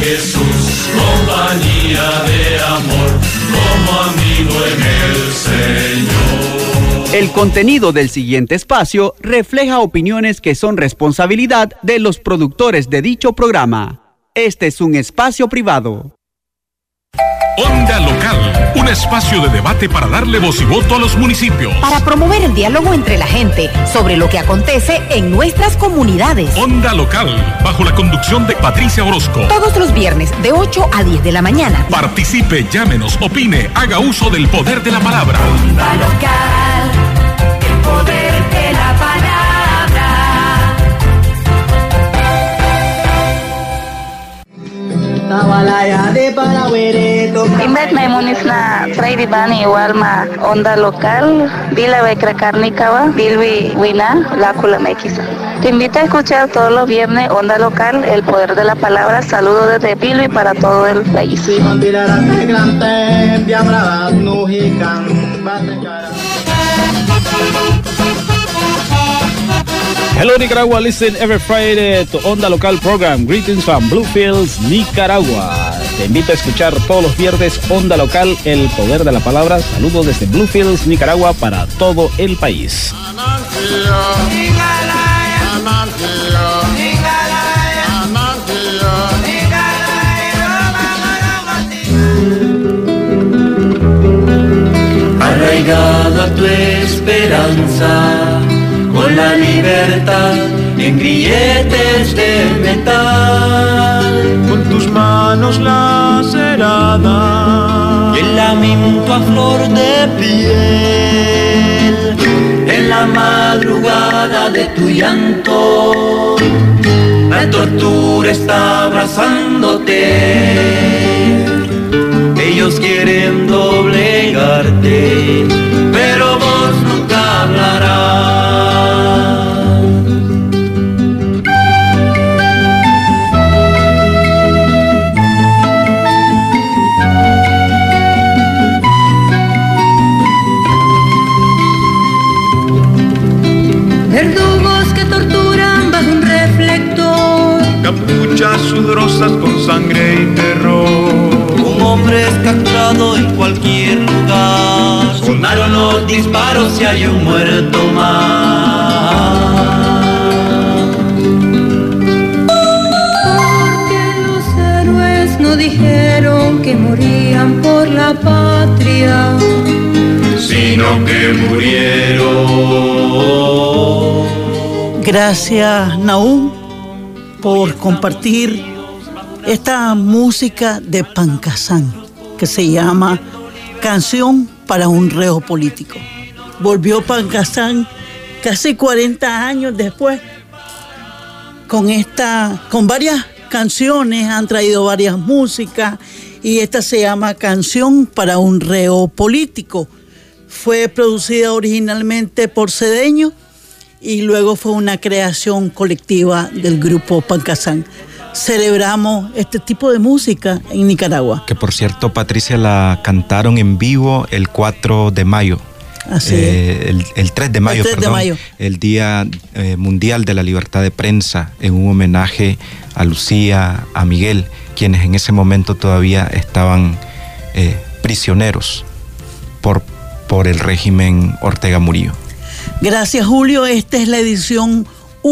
Jesús, compañía de amor, como amigo en el Señor. El contenido del siguiente espacio refleja opiniones que son responsabilidad de los productores de dicho programa. Este es un espacio privado. Onda Local, un espacio de debate para darle voz y voto a los municipios. Para promover el diálogo entre la gente sobre lo que acontece en nuestras comunidades. Onda Local, bajo la conducción de Patricia Orozco. Todos los viernes de 8 a 10 de la mañana. Participe, llámenos, opine, haga uso del poder de la palabra. Onda Local, el poder de la palabra. Imet Maimunisna Traidi Bani Walma Onda Local Dila Bekrakarnikava Dilvi Wina Lácula Mequisa. Te invito a escuchar todos los viernes Onda Local, el poder de la palabra. Saludos desde Pilvi para todo el país. Hello Nicaragua, listen every Friday to Onda Local program. Greetings from Bluefields, Nicaragua. Te invito a escuchar todos los viernes Onda Local, el poder de la palabra. Saludos desde Bluefields, Nicaragua para todo el país. Arraigada tu esperanza con la libertad en grilletes de metal, con tus manos laceradas y el lamento a flor de piel. En la madrugada de tu llanto, la tortura está abrazándote. Ellos quieren doblegarte, pero vos nunca hablarás. Verdugos que torturan bajo un reflector, capuchas sudorosas con sangre y terror. Un hombre es capturado en cualquier lugar. Sonaron los disparos y hay un muerto más. Porque los héroes no dijeron que morían por la patria, sino que murieron. Gracias, Nahum, por compartir esta música de Pancasán, que se llama Canción para un reo político. Volvió Pancasán casi 40 años después con varias canciones, han traído varias músicas y esta se llama Canción para un reo político. Fue producida originalmente por Cedeño y luego fue una creación colectiva del grupo Pancasán. Celebramos este tipo de música en Nicaragua. Que por cierto, Patricia, la cantaron en vivo el 4 de mayo. Así el 3 de mayo, el Día Mundial de la Libertad de Prensa, en un homenaje a Lucía, a Miguel, quienes en ese momento todavía estaban prisioneros por el régimen Ortega Murillo. Gracias, Julio. Esta es la edición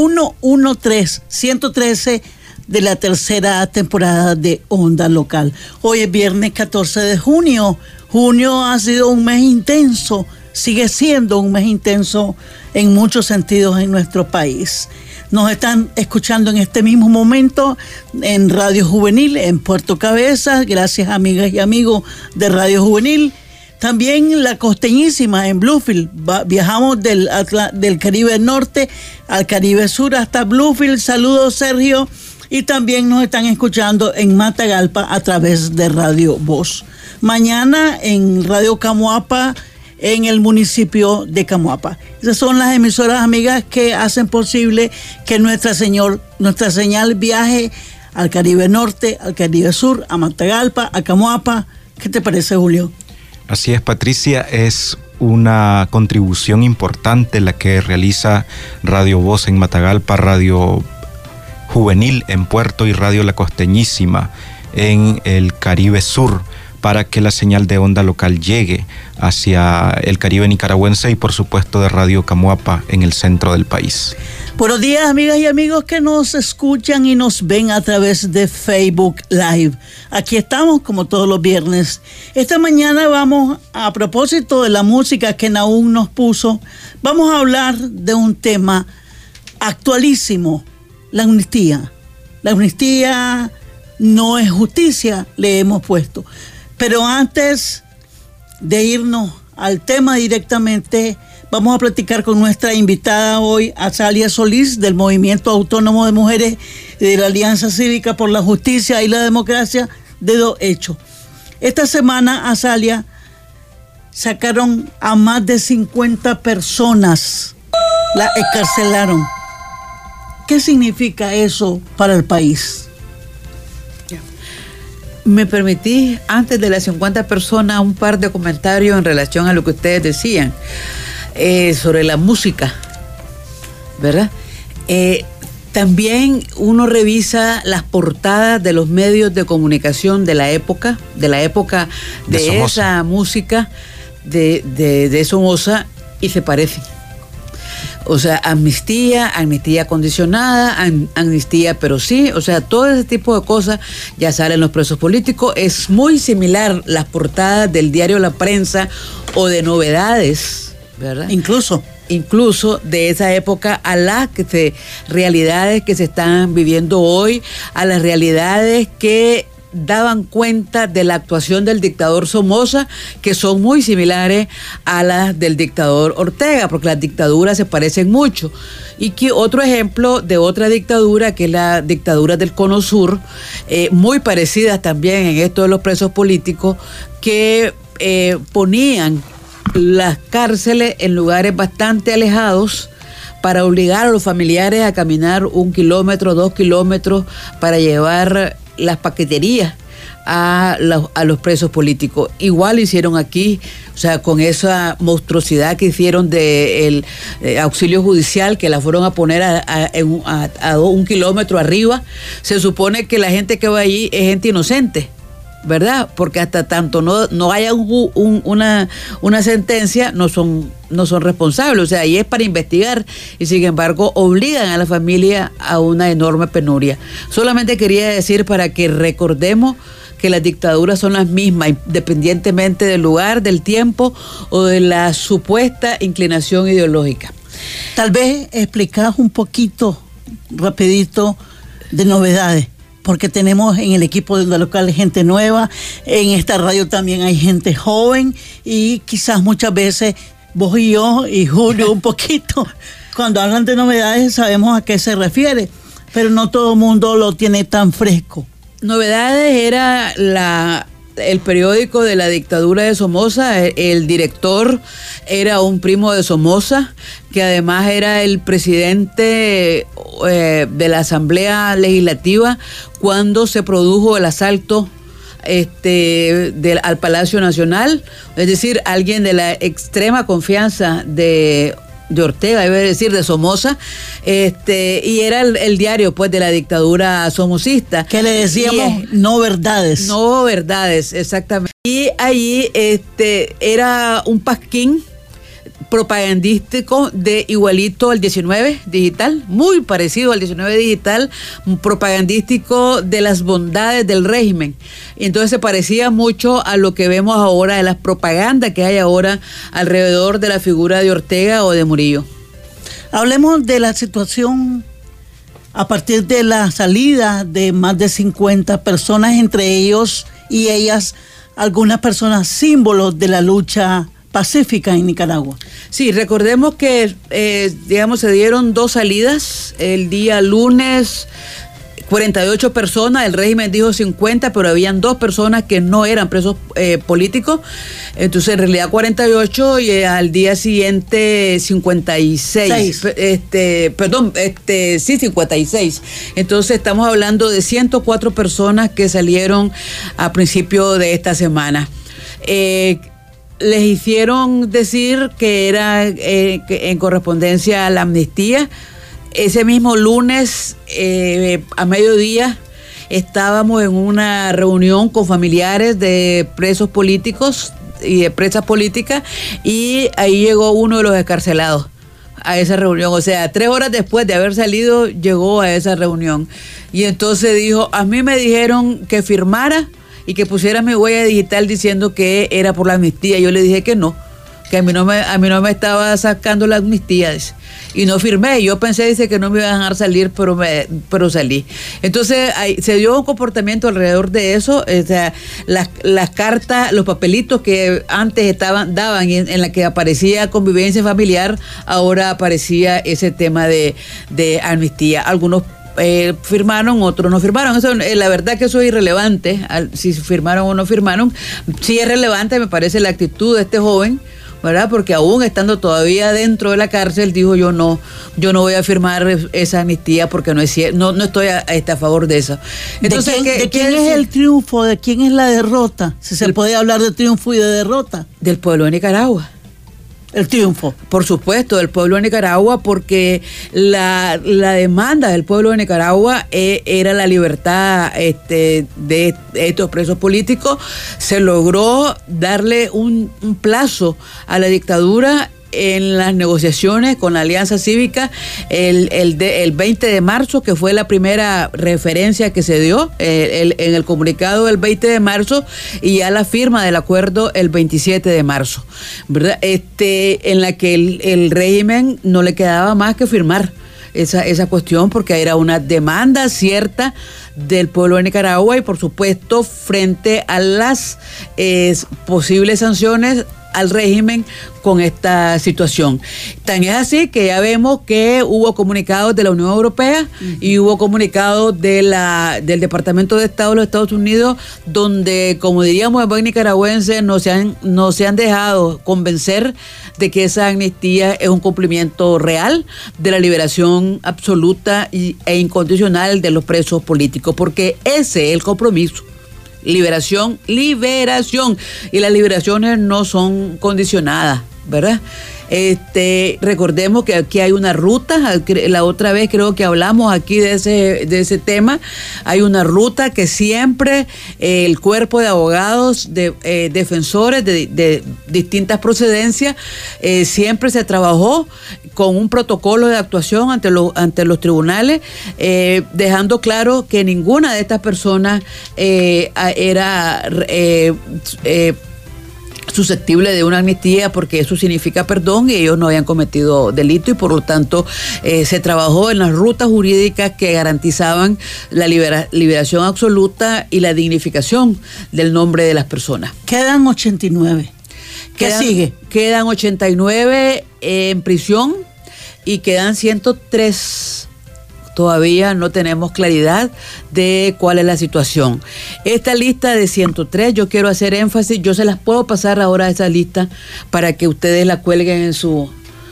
113 de la tercera temporada de Onda Local. Hoy es viernes 14 de junio. Junio ha sido un mes intenso, sigue siendo un mes intenso en muchos sentidos en nuestro país. Nos están escuchando en este mismo momento en Radio Juvenil, en Puerto Cabezas. Gracias, amigas y amigos de Radio Juvenil. También La Costeñísima en Bluefield. Viajamos del Caribe Norte al Caribe Sur hasta Bluefield. Saludos, Sergio. Y también nos están escuchando en Matagalpa a través de Radio Voz. Mañana en Radio Camoapa, en el municipio de Camoapa. Esas son las emisoras amigas que hacen posible que nuestra señal viaje al Caribe Norte, al Caribe Sur, a Matagalpa, a Camoapa. ¿Qué te parece, Julio? Así es, Patricia, es una contribución importante la que realiza Radio Voz en Matagalpa, Radio Juvenil en Puerto y Radio La Costeñísima en el Caribe Sur, para que la señal de onda local llegue hacia el Caribe nicaragüense y por supuesto de Radio Camuapa en el centro del país. Buenos días, amigas y amigos que nos escuchan y nos ven a través de Facebook Live. Aquí estamos como todos los viernes. Esta mañana vamos, a propósito de la música que Nahum nos puso, vamos a hablar de un tema actualísimo, la amnistía. La amnistía no es justicia, le hemos puesto. Pero antes de irnos al tema directamente, vamos a platicar con nuestra invitada hoy, Azalia Solís, del Movimiento Autónomo de Mujeres y de la Alianza Cívica por la Justicia y la Democracia, Dedo Hecho. Esta semana, Azalia, sacaron a más de 50 personas, la excarcelaron. ¿Qué significa eso para el país? Me permití, antes de las 50 personas, un par de comentarios en relación a lo que ustedes decían sobre la música, ¿verdad? También uno revisa las portadas de los medios de comunicación de la época de esa música de Somoza, y se parecen. O sea, amnistía condicionada, amnistía pero sí, o sea, todo ese tipo de cosas ya salen los presos políticos. Es muy similar las portadas del diario La Prensa o de Novedades, ¿verdad? Incluso de esa época a las realidades que se están viviendo hoy, a las realidades que daban cuenta de la actuación del dictador Somoza, que son muy similares a las del dictador Ortega, porque las dictaduras se parecen mucho. Y que otro ejemplo de otra dictadura, que es la dictadura del Cono Sur, muy parecidas también en esto de los presos políticos, que ponían las cárceles en lugares bastante alejados para obligar a los familiares a caminar 1 kilómetro, 2 kilómetros para llevar las paqueterías a los presos políticos. Igual hicieron aquí, o sea, con esa monstruosidad que hicieron del auxilio judicial, que la fueron a poner a 1 kilómetro arriba. Se supone que la gente que va allí es gente inocente, ¿verdad? Porque hasta tanto no haya una sentencia, no son responsables. O sea, ahí es para investigar, y sin embargo obligan a la familia a una enorme penuria. Solamente quería decir, para que recordemos que las dictaduras son las mismas, independientemente del lugar, del tiempo o de la supuesta inclinación ideológica. Tal vez explicás un poquito, rapidito, de Novedades, porque tenemos en el equipo de Onda Local gente nueva, en esta radio también hay gente joven, y quizás muchas veces vos y yo y Julio un poquito, cuando hablan de Novedades sabemos a qué se refiere, pero no todo el mundo lo tiene tan fresco. Novedades era el periódico de la dictadura de Somoza. El director era un primo de Somoza, que además era el presidente de la Asamblea Legislativa cuando se produjo el asalto al Palacio Nacional, es decir, alguien de la extrema confianza de Ortega, debe decir, de Somoza, y era el diario pues de la dictadura somocista, que le decíamos No Verdades. No Verdades, exactamente. Y ahí era un pasquín propagandístico de igualito al 19 digital, muy parecido al 19 digital, propagandístico de las bondades del régimen. Y entonces se parecía mucho a lo que vemos ahora, de las propagandas que hay ahora alrededor de la figura de Ortega o de Murillo. Hablemos de la situación a partir de la salida de más de 50 personas, entre ellos y ellas algunas personas símbolos de la lucha pacífica en Nicaragua. Sí, recordemos que, se dieron 2 salidas. El día lunes, 48 personas, el régimen dijo 50, pero habían 2 personas que no eran presos políticos. Entonces, en realidad 48, y al día siguiente 56. 56. Entonces, estamos hablando de 104 personas que salieron a principio de esta semana. Les hicieron decir que era en correspondencia a la amnistía. Ese mismo lunes, a mediodía, estábamos en una reunión con familiares de presos políticos y de presas políticas, y ahí llegó uno de los excarcelados a esa reunión. O sea, 3 horas después de haber salido, llegó a esa reunión. Y entonces dijo, a mí me dijeron que firmara y que pusiera mi huella digital diciendo que era por la amnistía. Yo le dije que no, que a mí no me estaba sacando la amnistía, dice. Y no firmé. Yo pensé, dice, que no me iba a dejar salir, pero salí. Entonces se dio un comportamiento alrededor de eso. O sea, las cartas, los papelitos que antes daban en la que aparecía convivencia familiar, ahora aparecía ese tema de amnistía. Algunos firmaron, otros no firmaron. Eso, la verdad que eso es irrelevante, si firmaron o no firmaron. Sí es relevante, me parece, la actitud de este joven, ¿verdad? Porque aún estando todavía dentro de la cárcel, dijo, yo no voy a firmar esa amnistía porque no es cierto, no estoy a favor de eso. Entonces, ¿de quién es el triunfo? ¿De quién es la derrota? Si se puede hablar de triunfo y de derrota. Del pueblo de Nicaragua. El triunfo. Por supuesto, del pueblo de Nicaragua, porque la demanda del pueblo de Nicaragua era la libertad de estos presos políticos. Se logró darle un plazo a la dictadura en las negociaciones con la Alianza Cívica el 20 de marzo, que fue la primera referencia que se dio en el comunicado del 20 de marzo, y ya la firma del acuerdo el 27 de marzo, ¿verdad? En la que el régimen no le quedaba más que firmar esa cuestión, porque era una demanda cierta del pueblo de Nicaragua y, por supuesto, frente a las posibles sanciones al régimen con esta situación. Tan es así que ya vemos que hubo comunicados de la Unión Europea y hubo comunicados del Departamento de Estado de los Estados Unidos, donde, como diríamos en buen nicaragüense, no se han dejado convencer de que esa amnistía es un cumplimiento real de la liberación absoluta e incondicional de los presos políticos, porque ese es el compromiso. Liberación. Y las liberaciones no son condicionadas, ¿verdad? Recordemos que aquí hay una ruta. La otra vez creo que hablamos aquí de ese tema. Hay una ruta que siempre el cuerpo de abogados, defensores de distintas procedencias, siempre se trabajó con un protocolo de actuación ante los tribunales, dejando claro que ninguna de estas personas era susceptible de una amnistía, porque eso significa perdón y ellos no habían cometido delito, y por lo tanto se trabajó en las rutas jurídicas que garantizaban la liberación absoluta y la dignificación del nombre de las personas. Quedan 89. ¿Qué sigue? Quedan 89 en prisión y quedan 103. Todavía no tenemos claridad de cuál es la situación. Esta lista de 103, yo quiero hacer énfasis, yo se las puedo pasar ahora a esa lista para que ustedes la cuelguen en su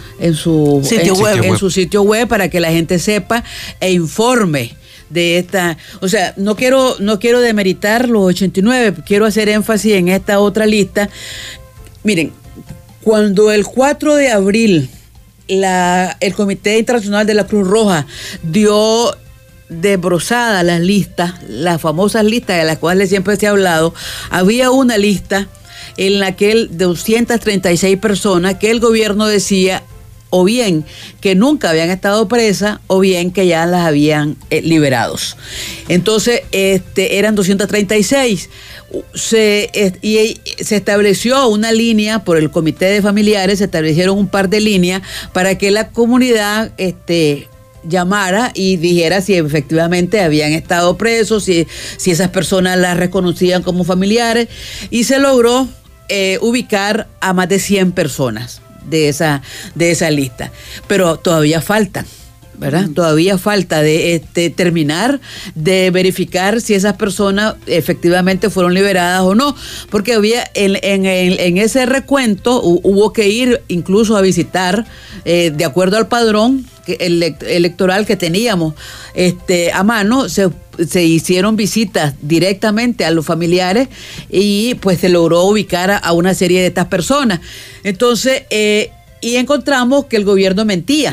sitio web, para que la gente sepa e informe de esta. O sea, no quiero demeritar los 89, quiero hacer énfasis en esta otra lista. Miren, cuando el 4 de abril el Comité Internacional de la Cruz Roja dio desbrozada las listas, las famosas listas de las cuales siempre se ha hablado, había una lista en la que 236 personas que el gobierno decía o bien que nunca habían estado presas o bien que ya las habían liberados. Entonces, eran 236. Se estableció una línea por el comité de familiares, se establecieron un par de líneas para que la comunidad llamara y dijera si efectivamente habían estado presos, si esas personas las reconocían como familiares, y se logró ubicar a más de 100 personas de esa lista, pero todavía faltan, ¿verdad? Todavía falta de terminar de verificar si esas personas efectivamente fueron liberadas o no, porque había en ese recuento hubo que ir incluso a visitar, de acuerdo al padrón electoral que teníamos a mano, se hicieron visitas directamente a los familiares y pues se logró ubicar a una serie de estas personas. Entonces, y encontramos que el gobierno mentía,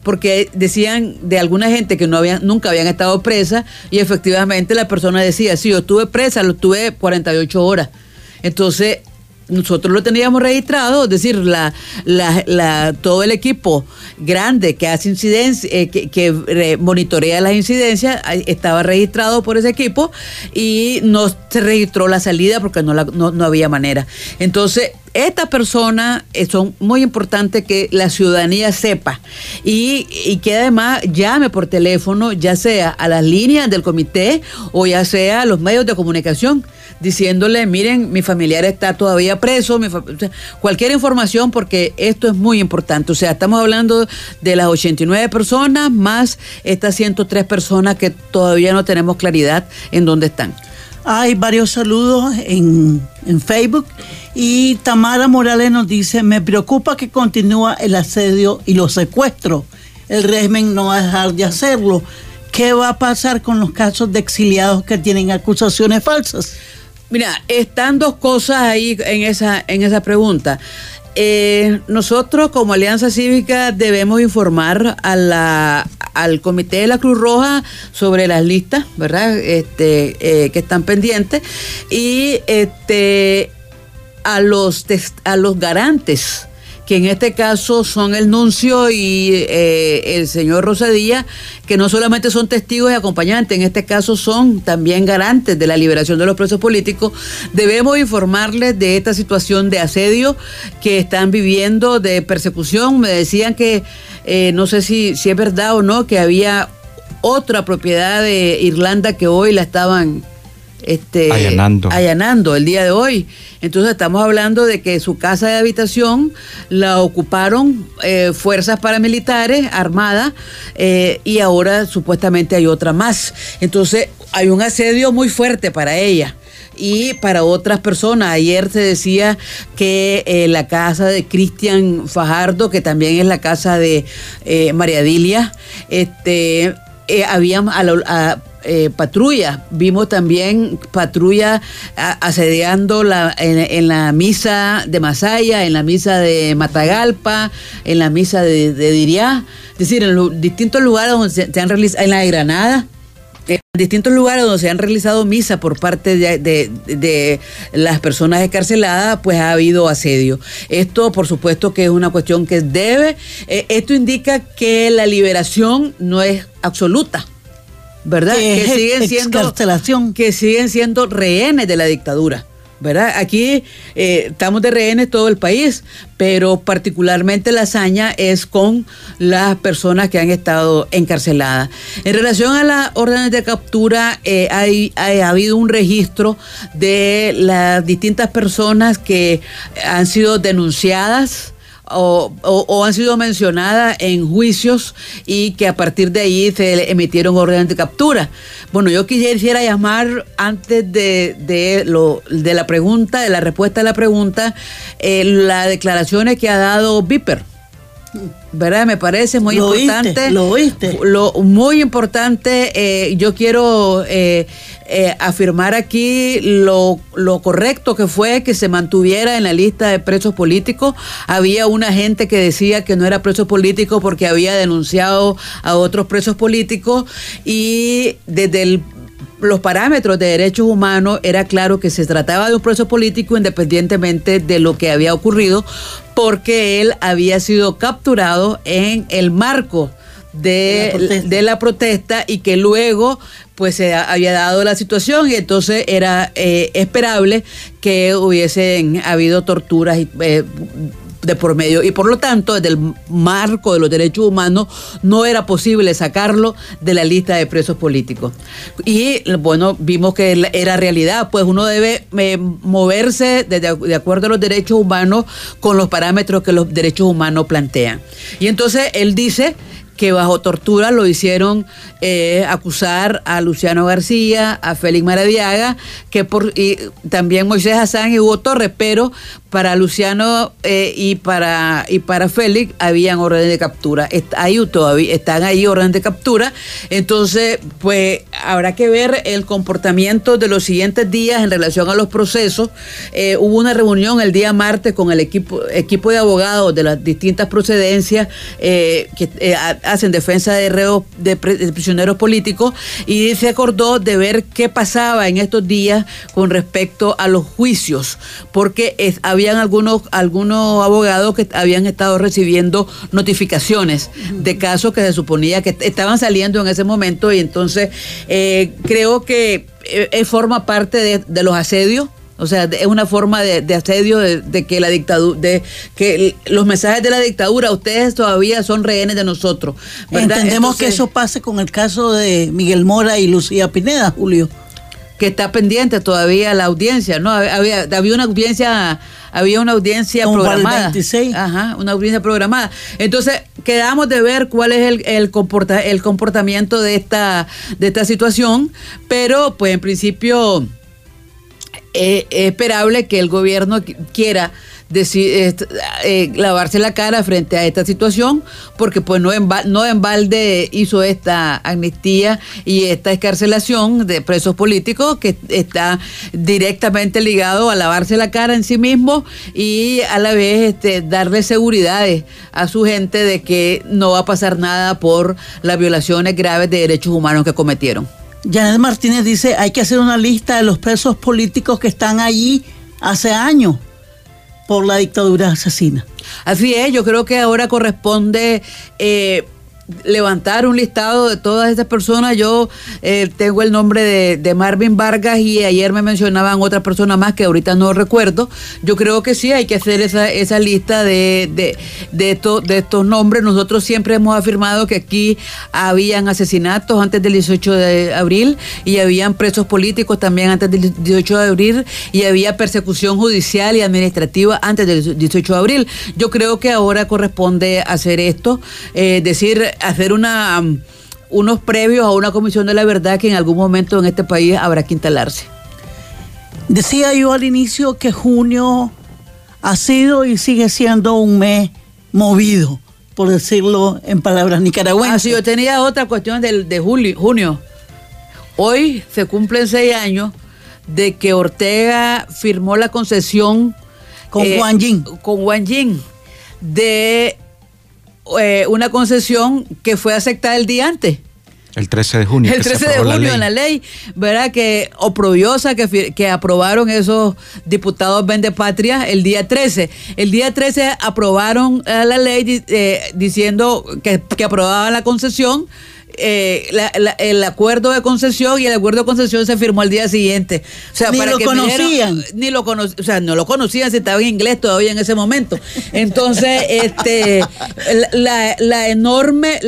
porque decían de alguna gente que nunca habían estado presa, y efectivamente la persona decía, sí, yo estuve presa, lo estuve 48 horas. Entonces, nosotros lo teníamos registrado, es decir, todo el equipo grande que hace incidencia, que monitorea las incidencias, estaba registrado por ese equipo y no se registró la salida porque no había manera. Entonces, estas personas son muy importantes que la ciudadanía sepa y que además llame por teléfono, ya sea a las líneas del comité o ya sea a los medios de comunicación, diciéndole, miren, mi familiar está todavía preso, cualquier información, porque esto es muy importante. O sea, estamos hablando de las 89 personas más estas 103 personas que todavía no tenemos claridad en dónde están. Hay varios saludos en Facebook y Tamara Morales nos dice, me preocupa que continúa el asedio y los secuestros. El régimen no va a dejar de hacerlo. ¿Qué va a pasar con los casos de exiliados que tienen acusaciones falsas? Mira, están dos cosas ahí en esa pregunta. Nosotros como Alianza Cívica debemos informar al Comité de la Cruz Roja sobre las listas, ¿verdad? Que están pendientes, y a los garantes, que en este caso son el nuncio y el señor Rosadilla, que no solamente son testigos y acompañantes, en este caso son también garantes de la liberación de los presos políticos. Debemos informarles de esta situación de asedio que están viviendo, de persecución. Me decían que, no sé si es verdad o no, que había otra propiedad de Irlanda que hoy la estaban allanando el día de hoy. Entonces estamos hablando de que su casa de habitación la ocuparon fuerzas paramilitares armadas, y ahora supuestamente hay otra más. Entonces hay un asedio muy fuerte para ella y para otras personas. Ayer se decía que la casa de Cristian Fajardo, que también es la casa de María Dilia, había patrulla. Vimos también patrulla asediando en la misa de Masaya, en la misa de Matagalpa, en la misa de Diriá, es decir, en los distintos lugares donde se han realizado, en la de Granada, en distintos lugares donde se han realizado misa por parte de las personas escarceladas, pues ha habido asedio. Esto, por supuesto, que es una cuestión que esto indica que la liberación no es absoluta, ¿verdad? Que siguen siendo rehenes de la dictadura, ¿verdad? Aquí estamos de rehenes todo el país, pero particularmente la hazaña es con las personas que han estado encarceladas. En relación a las órdenes de captura, ha habido un registro de las distintas personas que han sido denunciadas o han sido mencionadas en juicios y que a partir de ahí se emitieron órdenes de captura. Bueno, yo quisiera llamar, antes de la pregunta, de la respuesta a la pregunta, las declaraciones que ha dado Viper, ¿verdad? Me parece muy importante. Lo oíste. Muy importante. Yo quiero afirmar aquí lo correcto que fue que se mantuviera en la lista de presos políticos. Había una gente que decía que no era preso político porque había denunciado a otros presos políticos, y desde los parámetros de derechos humanos era claro que se trataba de un preso político independientemente de lo que había ocurrido, porque él había sido capturado en el marco de la protesta y que luego pues se había dado la situación, y entonces era esperable que hubiesen habido torturas de por medio, y por lo tanto desde el marco de los derechos humanos no era posible sacarlo de la lista de presos políticos. Y bueno, vimos que era realidad, pues uno debe moverse de acuerdo a los derechos humanos con los parámetros que los derechos humanos plantean. Y entonces él dice que bajo tortura lo hicieron acusar a Luciano García, a Félix Maradiaga, y también Moisés Hassan y Hugo Torres, pero para Luciano y para Félix habían órdenes de captura. Están ahí órdenes de captura. Entonces, pues habrá que ver el comportamiento de los siguientes días en relación a los procesos. Hubo una reunión el día martes con el equipo de abogados de las distintas procedencias que hacen defensa de reos, de prisioneros políticos, y se acordó de ver qué pasaba en estos días con respecto a los juicios, porque habían algunos abogados que habían estado recibiendo notificaciones de casos que se suponía que estaban saliendo en ese momento, y entonces creo que forma parte de los asedios. O sea, es una forma de asedio de que la dictadura, de que los mensajes de la dictadura, ustedes todavía son rehenes de nosotros, ¿verdad? Entendemos que eso pase con el caso de Miguel Mora y Lucía Pineda, Julio. Que está pendiente todavía la audiencia, ¿no? Había una audiencia programada. El 26. Ajá, una audiencia programada. Entonces, quedamos de ver cuál es el comportamiento de esta situación, pero pues en principio es esperable que el gobierno quiera lavarse la cara frente a esta situación, porque pues no en balde hizo esta amnistía y esta excarcelación de presos políticos, que está directamente ligado a lavarse la cara en sí mismo y a la vez darle seguridades a su gente de que no va a pasar nada por las violaciones graves de derechos humanos que cometieron. Janet Martínez dice, hay que hacer una lista de los presos políticos que están allí hace años por la dictadura asesina. Así es, yo creo que ahora corresponde levantar un listado de todas estas personas. Yo tengo el nombre de Marvin Vargas, y ayer me mencionaban otras personas más que ahorita no recuerdo. Yo creo que sí hay que hacer esa lista de estos nombres. Nosotros siempre hemos afirmado que aquí habían asesinatos antes del 18 de abril y habían presos políticos también antes del 18 de abril y había persecución judicial y administrativa antes del 18 de abril. Yo creo que ahora corresponde hacer esto, hacer unos previos a una comisión de la verdad que en algún momento en este país habrá que instalarse. Decía yo al inicio que junio ha sido y sigue siendo un mes movido, por decirlo en palabras nicaragüenses. Sí, yo tenía otra cuestión de junio. Hoy se cumplen 6 años de que Ortega firmó la concesión con Wang Jing. Con Wang Jing de una concesión que fue aceptada el día antes. El 13 de junio. El 13 de junio en la ley, ¿verdad? Que oprobiosa que aprobaron esos diputados vendepatria el día 13. El día 13 aprobaron la ley diciendo que aprobaban la concesión. El acuerdo de concesión, y el acuerdo de concesión se firmó al día siguiente. O sea, ni lo conocían. O sea, no lo conocían si estaba en inglés todavía en ese momento. Entonces, la enorme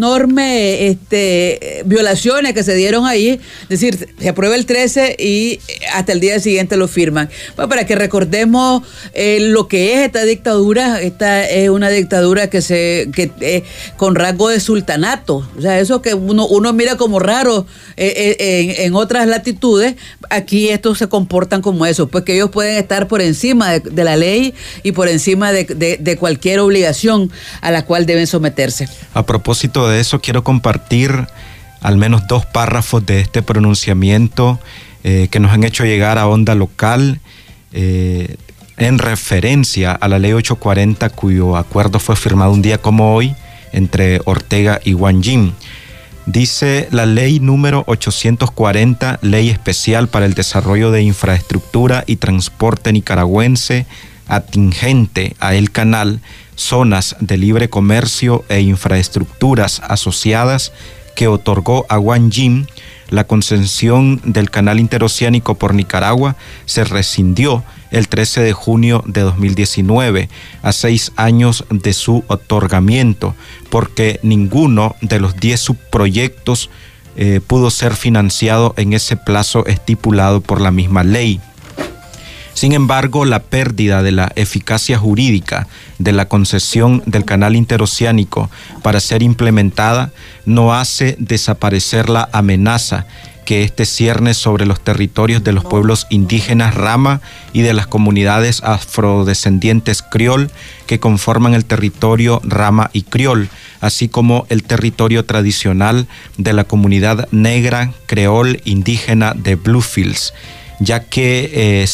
violaciones que se dieron ahí, es decir, se aprueba el 13 y hasta el día siguiente lo firman. Bueno, para que recordemos lo que es esta dictadura. Esta es una dictadura que con rasgo de sultanato. O sea, eso que uno mira como raro en otras latitudes, aquí estos se comportan como eso, pues que ellos pueden estar por encima de la ley y por encima de cualquier obligación a la cual deben someterse. A propósito de eso, quiero compartir al menos 2 párrafos de este pronunciamiento que nos han hecho llegar a Onda Local en referencia a la ley 840, cuyo acuerdo fue firmado un día como hoy entre Ortega y Wang Jing. Dice la ley número 840, ley especial para el desarrollo de infraestructura y transporte nicaragüense atingente a el canal, zonas de libre comercio e infraestructuras asociadas, que otorgó a Wang Jing la concesión del canal interoceánico por Nicaragua, se rescindió el 13 de junio de 2019, a 6 años de su otorgamiento, porque ninguno de los 10 subproyectos pudo ser financiado en ese plazo estipulado por la misma ley. Sin embargo, la pérdida de la eficacia jurídica de la concesión del canal interoceánico para ser implementada no hace desaparecer la amenaza que este cierne sobre los territorios de los pueblos indígenas Rama y de las comunidades afrodescendientes Criol que conforman el territorio Rama y Criol, así como el territorio tradicional de la comunidad negra creol indígena de Bluefields, ya que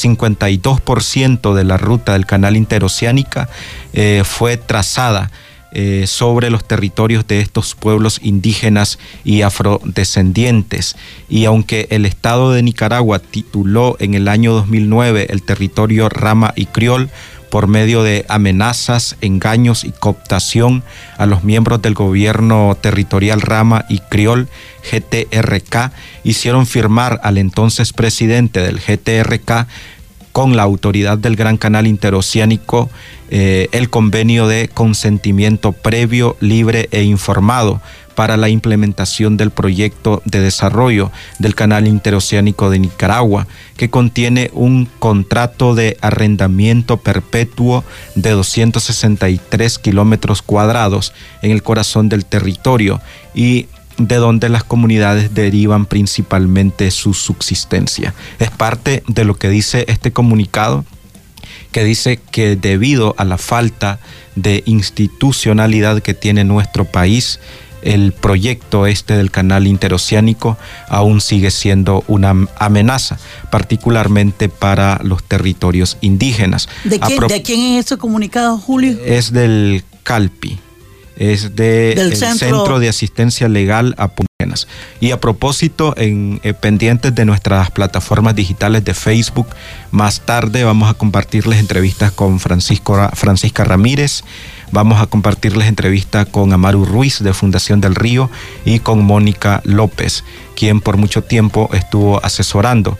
52% de la ruta del Canal Interoceánica fue trazada sobre los territorios de estos pueblos indígenas y afrodescendientes. Y aunque el Estado de Nicaragua tituló en el año 2009 el territorio Rama y Criol por medio de amenazas, engaños y cooptación a los miembros del gobierno territorial Rama y Criol, GTRK, hicieron firmar al entonces presidente del GTRK con la autoridad del Gran Canal Interoceánico el convenio de consentimiento previo, libre e informado para la implementación del proyecto de desarrollo del Canal Interoceánico de Nicaragua, que contiene un contrato de arrendamiento perpetuo de 263 kilómetros cuadrados en el corazón del territorio y de donde las comunidades derivan principalmente su subsistencia. Es parte de lo que dice este comunicado, que dice que debido a la falta de institucionalidad que tiene nuestro país, el proyecto del Canal Interoceánico aún sigue siendo una amenaza, particularmente para los territorios indígenas. ¿De quién es ese comunicado, Julio? Es del CALPI. Es del Centro de Asistencia Legal a Indígenas. Y a propósito, pendientes de nuestras plataformas digitales de Facebook, más tarde vamos a compartirles entrevistas con Francisca Ramírez, vamos a compartirles entrevistas con Amaru Ruiz de Fundación del Río y con Mónica López, quien por mucho tiempo estuvo asesorando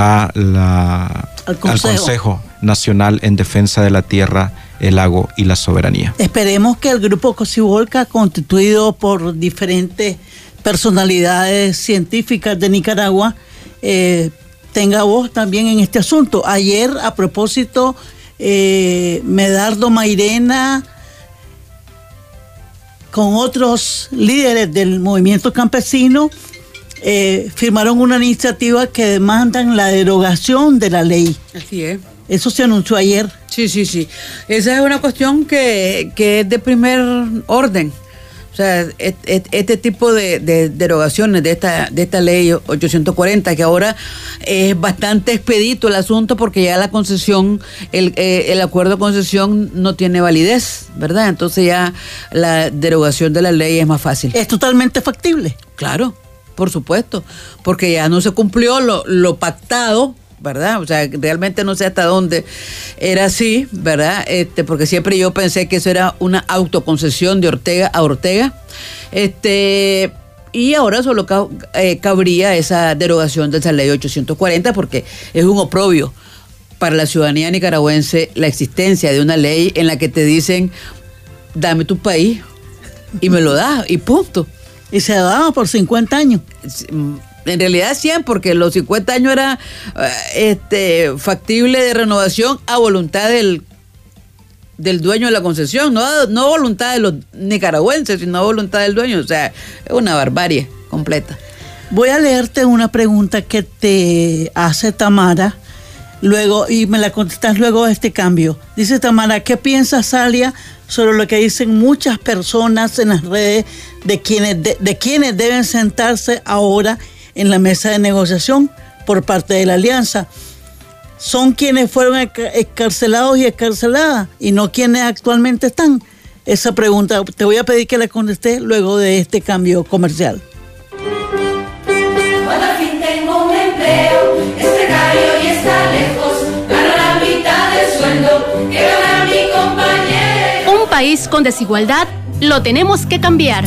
al Consejo Nacional en Defensa de la Tierra, el Lago y la Soberanía. Esperemos que el grupo Cocibolca, constituido por diferentes personalidades científicas de Nicaragua, tenga voz también en este asunto. Ayer, a propósito, Medardo Mairena, con otros líderes del movimiento campesino, firmaron una iniciativa que demandan la derogación de la ley. Así es. Eso se anunció ayer. Sí. Esa es una cuestión que es de primer orden. O sea, este tipo de derogaciones de esta ley 840, que ahora es bastante expedito el asunto porque ya la concesión, el acuerdo de concesión no tiene validez, ¿verdad? Entonces ya la derogación de la ley es más fácil. ¿Es totalmente factible? Claro, por supuesto, porque ya no se cumplió lo pactado, ¿verdad? O sea, realmente no sé hasta dónde era así, ¿verdad? Porque siempre yo pensé que eso era una autoconcesión de Ortega a Ortega. Y ahora solo cabría esa derogación de esa ley 840 porque es un oprobio para la ciudadanía nicaragüense la existencia de una ley en la que te dicen, dame tu país y me lo das y punto. Y se daba por 50 años. En realidad 100, porque los 50 años era factible de renovación a voluntad del dueño de la concesión, no voluntad de los nicaragüenses, sino voluntad del dueño. O sea, es una barbarie completa. Voy a leerte una pregunta que te hace Tamara, luego, y me la contestas luego de este cambio. Dice Tamara, ¿qué piensa Salia sobre lo que dicen muchas personas en las redes de quienes deben sentarse ahora en la mesa de negociación por parte de la alianza? Son quienes fueron excarcelados y excarceladas y no quienes actualmente están. Esa pregunta te voy a pedir que la contestes luego de este cambio comercial. Cuando al fin tengo un empleo, es precario y está lejos, gano la mitad del sueldo que gana mi compañero. Un país con desigualdad lo tenemos que cambiar.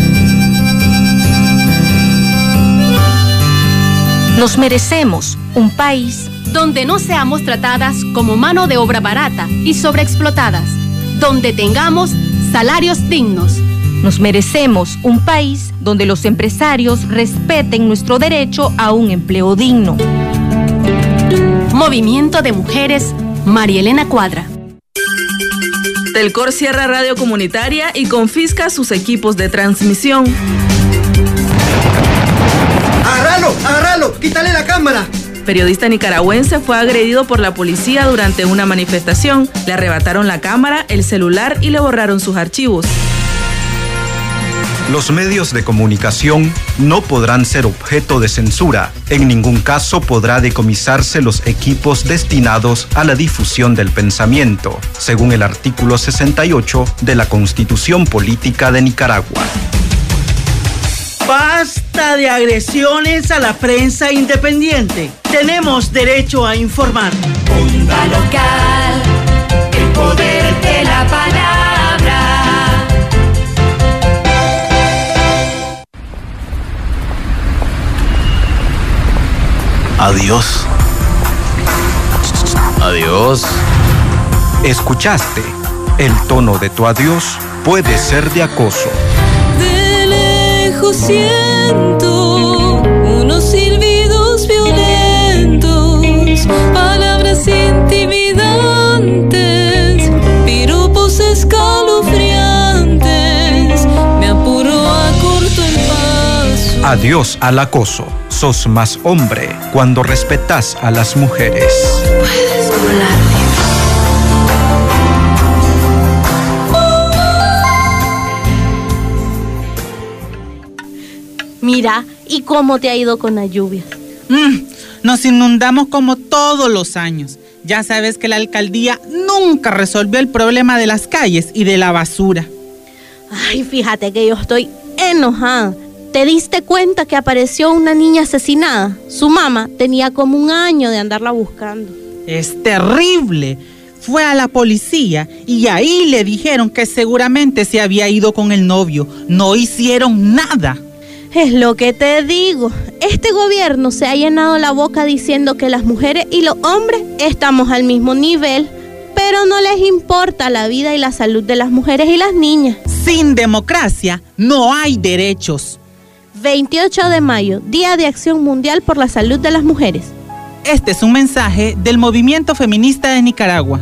Nos merecemos un país donde no seamos tratadas como mano de obra barata y sobreexplotadas, donde tengamos salarios dignos. Nos merecemos un país donde los empresarios respeten nuestro derecho a un empleo digno. Movimiento de Mujeres, María Elena Cuadra. Telcor cierra radio comunitaria y confisca sus equipos de transmisión. ¡Agárralo! ¡Quítale la cámara! Periodista nicaragüense fue agredido por la policía durante una manifestación. Le arrebataron la cámara, el celular y le borraron sus archivos. Los medios de comunicación no podrán ser objeto de censura. En ningún caso podrá decomisarse los equipos destinados a la difusión del pensamiento, según el artículo 68 de la Constitución Política de Nicaragua. Basta de agresiones a la prensa independiente. Tenemos derecho a informar. Onda local, el poder de la palabra. Adiós. Adiós. ¿Escuchaste? El tono de tu adiós puede ser de acoso. De lejos siento unos silbidos violentos, palabras intimidantes, piropos escalofriantes, me apuro a corto el paso. Adiós al acoso. Sos más hombre cuando respetas a las mujeres. Puedes volar. Mira, ¿y cómo te ha ido con las lluvias? Nos inundamos como todos los años. Ya sabes que la alcaldía nunca resolvió el problema de las calles y de la basura. Ay, fíjate que yo estoy enojada. ¿Te diste cuenta que apareció una niña asesinada? Su mamá tenía como 1 año de andarla buscando. Es terrible. Fue a la policía y ahí le dijeron que seguramente se había ido con el novio. No hicieron nada. Es lo que te digo. Este gobierno se ha llenado la boca diciendo que las mujeres y los hombres estamos al mismo nivel, pero no les importa la vida y la salud de las mujeres y las niñas. Sin democracia no hay derechos. 28 de mayo, Día de Acción Mundial por la Salud de las Mujeres. Este es un mensaje del Movimiento Feminista de Nicaragua.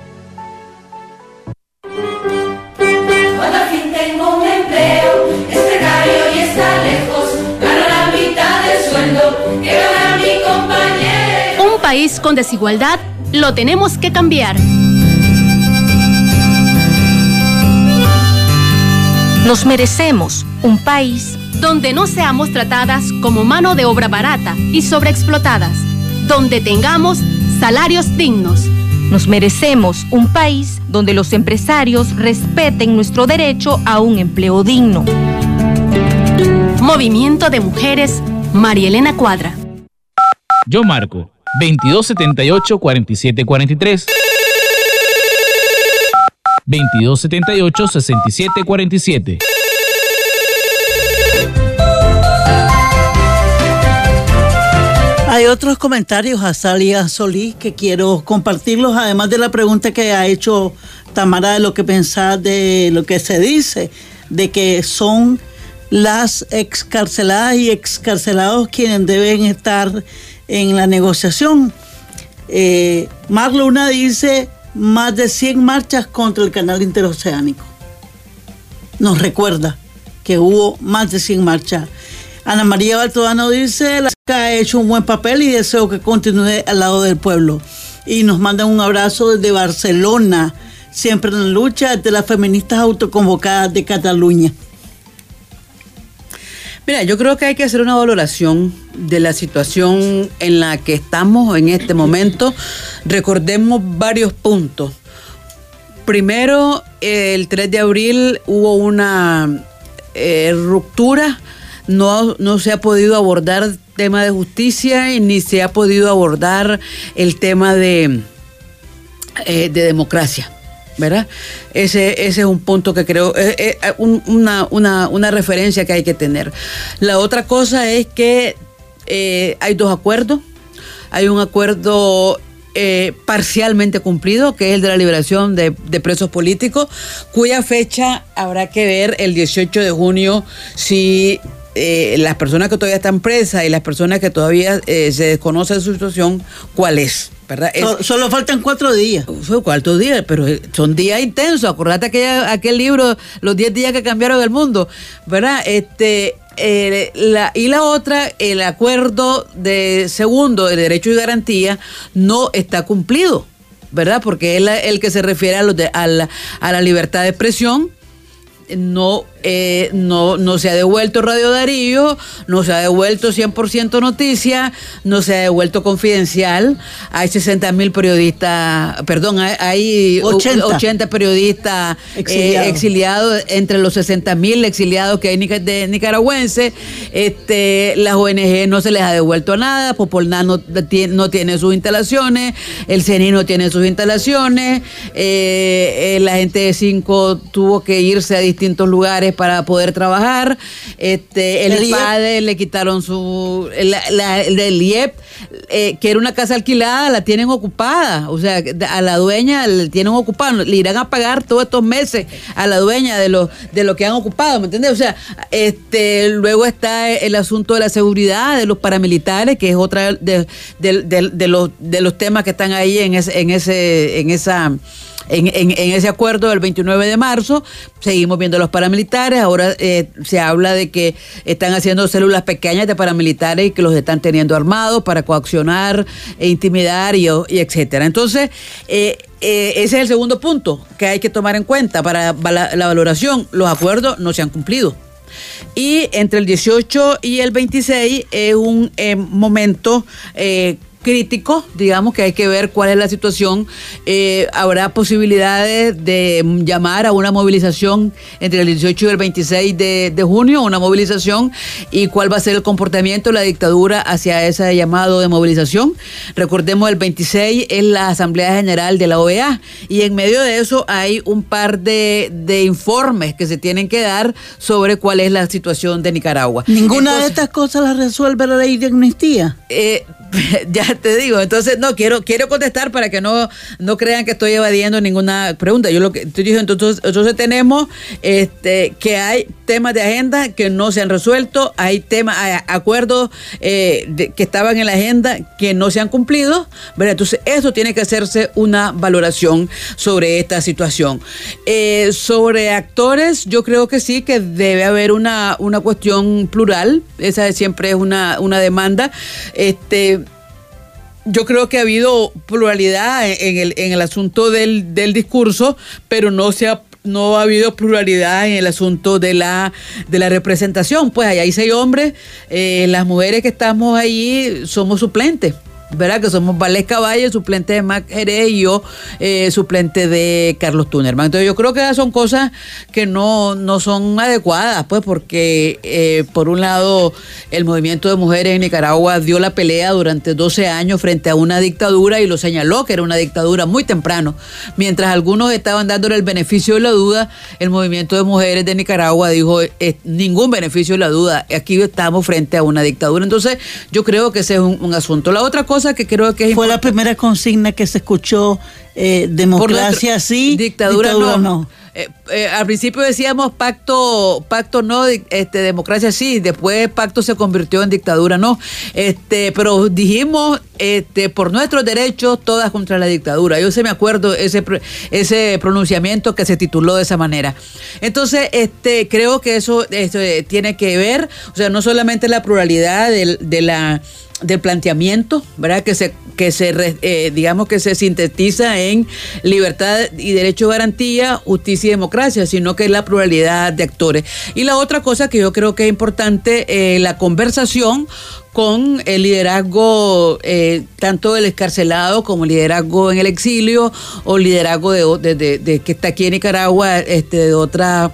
Cuando al fin tengo un empleo, es precario y está lejos, gano la mitad del sueldo que gana mi compañero. Un país con desigualdad lo tenemos que cambiar. Nos merecemos un país donde no seamos tratadas como mano de obra barata y sobreexplotadas, donde tengamos salarios dignos. Nos merecemos un país donde los empresarios respeten nuestro derecho a un empleo digno. Movimiento de Mujeres, María Elena Cuadra. Yo marco 2278-4743. 2278-6747. Hay otros comentarios a Salia Solís que quiero compartirlos, además de la pregunta que ha hecho Tamara de lo que pensás de lo que se dice, de que son las excarceladas y excarcelados quienes deben estar en la negociación. Mar Luna dice más de 100 marchas contra el canal interoceánico. Nos recuerda que hubo más de 100 marchas. Ana María Baltodano dice, la CICA ha hecho un buen papel y deseo que continúe al lado del pueblo. Y nos manda un abrazo desde Barcelona, siempre en la lucha de las feministas autoconvocadas de Cataluña. Mira, yo creo que hay que hacer una valoración de la situación en la que estamos en este momento. Recordemos varios puntos. Primero, el 3 de abril hubo una ruptura. No se ha podido abordar el tema de justicia y ni se ha podido abordar el tema de democracia, ¿verdad? Ese es un punto que creo, una referencia que hay que tener. La otra cosa es que hay 2 acuerdos. Hay un acuerdo parcialmente cumplido, que es el de la liberación de presos políticos, cuya fecha habrá que ver el 18 de junio si las personas que todavía están presas y las personas que todavía se desconoce su situación, ¿cuál es? ¿Verdad? Solo faltan 4 días. Son 4 días, pero son días intensos. Acordate aquel libro, Los 10 días que cambiaron el mundo, ¿verdad? la otra, el acuerdo de segundo de derecho y garantía no está cumplido, ¿verdad? Porque es el que se refiere a la libertad de expresión. No se ha devuelto Radio Darío, no se ha devuelto 100% Noticias, no se ha devuelto Confidencial. Hay 60.000 periodistas, perdón, hay 80 periodistas exiliados entre los 60.000 exiliados que hay de nicaragüenses. Las ONG no se les ha devuelto nada, Popolná no tiene sus instalaciones, el CENI no tiene sus instalaciones, la gente de 5 tuvo que irse a distintos lugares para poder trabajar. El IPADE le quitaron el IEP, que era una casa alquilada, la tienen ocupada. O sea, a la dueña le tienen ocupada, le irán a pagar todos estos meses a la dueña de lo que han ocupado, ¿me entiendes? O sea, luego está el asunto de la seguridad de los paramilitares, que es otra de los temas que están ahí en ese acuerdo del 29 de marzo. Seguimos viendo a los paramilitares. Ahora se habla de que están haciendo células pequeñas de paramilitares y que los están teniendo armados para coaccionar e intimidar y etcétera. Entonces, ese es el segundo punto que hay que tomar en cuenta para la valoración. Los acuerdos no se han cumplido. Y entre el 18 y el 26 es un momento crítico, digamos, que hay que ver cuál es la situación. Habrá posibilidades de llamar a una movilización entre el 18 y el 26 de junio, una movilización, y cuál va a ser el comportamiento de la dictadura hacia ese llamado de movilización. Recordemos, el 26 es la Asamblea General de la OEA, y en medio de eso hay un par de informes que se tienen que dar sobre cuál es la situación de Nicaragua. ¿Ninguna de estas cosas las resuelve la ley de amnistía? Ya te digo, entonces no quiero contestar para que no crean que estoy evadiendo ninguna pregunta. Yo lo que estoy diciendo, entonces tenemos que hay temas de agenda que no se han resuelto, hay acuerdos que estaban en la agenda que no se han cumplido, ¿verdad? Entonces eso tiene que hacerse una valoración sobre esta situación. Sobre actores, yo creo que sí, que debe haber una cuestión plural. Esa siempre es una demanda. Yo creo que ha habido pluralidad en el asunto del discurso, pero no ha habido pluralidad en el asunto de la representación. Pues ahí hay 6 hombres, las mujeres que estamos ahí somos suplentes, ¿verdad? Que somos Valesca Valle, suplente de Mac Jerez, y yo, suplente de Carlos Tunerman. Entonces yo creo que esas son cosas que no son adecuadas, pues, porque por un lado el movimiento de mujeres en Nicaragua dio la pelea durante 12 años frente a una dictadura y lo señaló que era una dictadura muy temprano. Mientras algunos estaban dándole el beneficio de la duda, el movimiento de mujeres de Nicaragua dijo ningún beneficio de la duda, aquí estamos frente a una dictadura. Entonces yo creo que ese es un asunto. La otra cosa que creo que fue la primera consigna que se escuchó, democracia sí, dictadura no. Al principio decíamos pacto no, democracia sí, después pacto se convirtió en dictadura no, pero dijimos por nuestros derechos todas contra la dictadura. Yo me acuerdo ese pronunciamiento que se tituló de esa manera. Entonces creo que eso tiene que ver, o sea, no solamente la pluralidad del planteamiento, ¿verdad? Digamos que se sintetiza en libertad y derecho, garantía, justicia y democracia, sino que es la pluralidad de actores. Y la otra cosa que yo creo que es importante, la conversación con el liderazgo tanto del excarcelado como el liderazgo en el exilio, o liderazgo de que está aquí en Nicaragua, de otra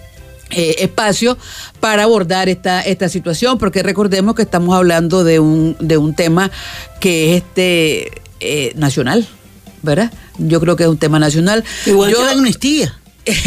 espacio, para abordar esta situación, porque recordemos que estamos hablando de un tema que es nacional, ¿verdad? Yo creo que es un tema nacional. Igual que la amnistía.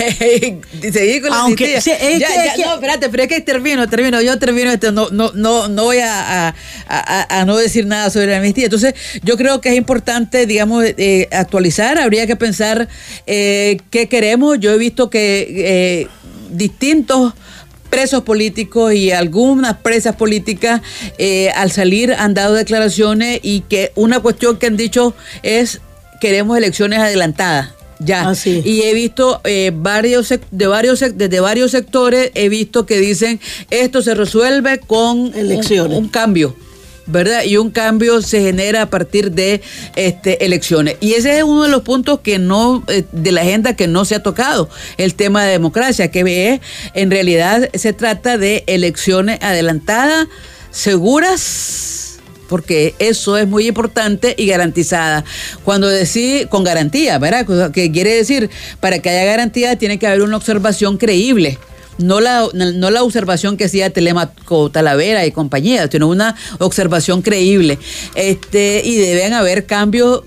Seguir con la amnistía. No, espérate, pero es que termino, yo termino no voy a no decir nada sobre la amnistía. Entonces, yo creo que es importante, digamos, actualizar, habría que pensar qué queremos. Yo he visto que distintos presos políticos y algunas presas políticas al salir han dado declaraciones, y que una cuestión que han dicho es: queremos elecciones adelantadas. Ya, y he visto desde varios sectores, he visto que dicen esto se resuelve con elecciones, un cambio, ¿verdad? Y un cambio se genera a partir de elecciones. Y ese es uno de los puntos que no, de la agenda que no se ha tocado, el tema de democracia, que en realidad se trata de elecciones adelantadas, seguras, porque eso es muy importante, y garantizada. Cuando decís con garantía, ¿verdad? Que quiere decir, para que haya garantía tiene que haber una observación creíble. No la observación que hacía Telemaco, Talavera y compañía, sino una observación creíble. Y deben haber cambios,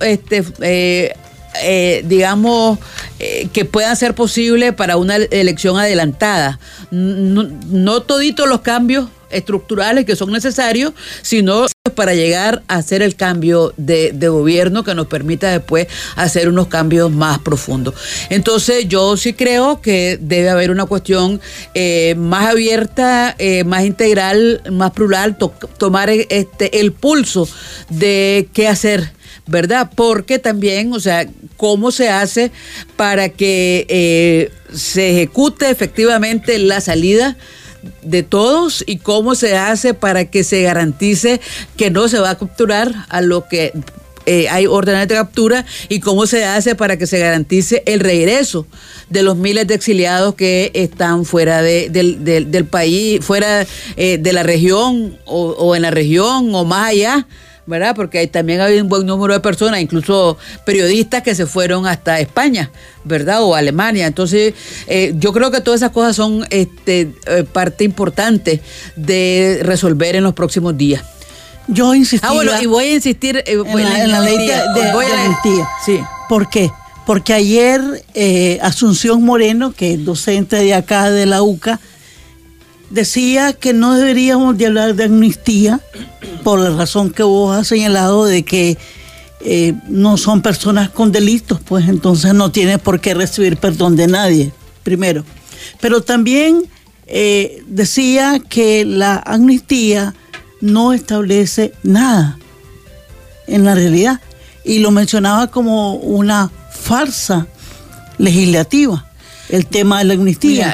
digamos, que puedan ser posibles para una elección adelantada. No toditos los cambios estructurales que son necesarios, sino para llegar a hacer el cambio de gobierno que nos permita después hacer unos cambios más profundos. Entonces yo sí creo que debe haber una cuestión más abierta, más integral, más plural, tomar el pulso de qué hacer, ¿verdad? Porque también, o sea, cómo se hace para que se ejecute efectivamente la salida de todos, y cómo se hace para que se garantice que no se va a capturar a lo que hay órdenes de captura, y cómo se hace para que se garantice el regreso de los miles de exiliados que están fuera del país, fuera de la región o en la región o más allá, ¿verdad? Porque también hay un buen número de personas, incluso periodistas, que se fueron hasta España, ¿verdad? O Alemania. Entonces, yo creo que todas esas cosas son parte importante de resolver en los próximos días. Yo insistí. Y voy a insistir en la ley de amnistía. Sí. ¿Por qué? Porque ayer Asunción Moreno, que es docente de acá de la UCA, decía que no deberíamos de hablar de amnistía por la razón que vos has señalado, de que no son personas con delitos, pues entonces no tiene por qué recibir perdón de nadie, primero. Pero también decía que la amnistía no establece nada en la realidad, y lo mencionaba como una farsa legislativa, el tema de la amnistía.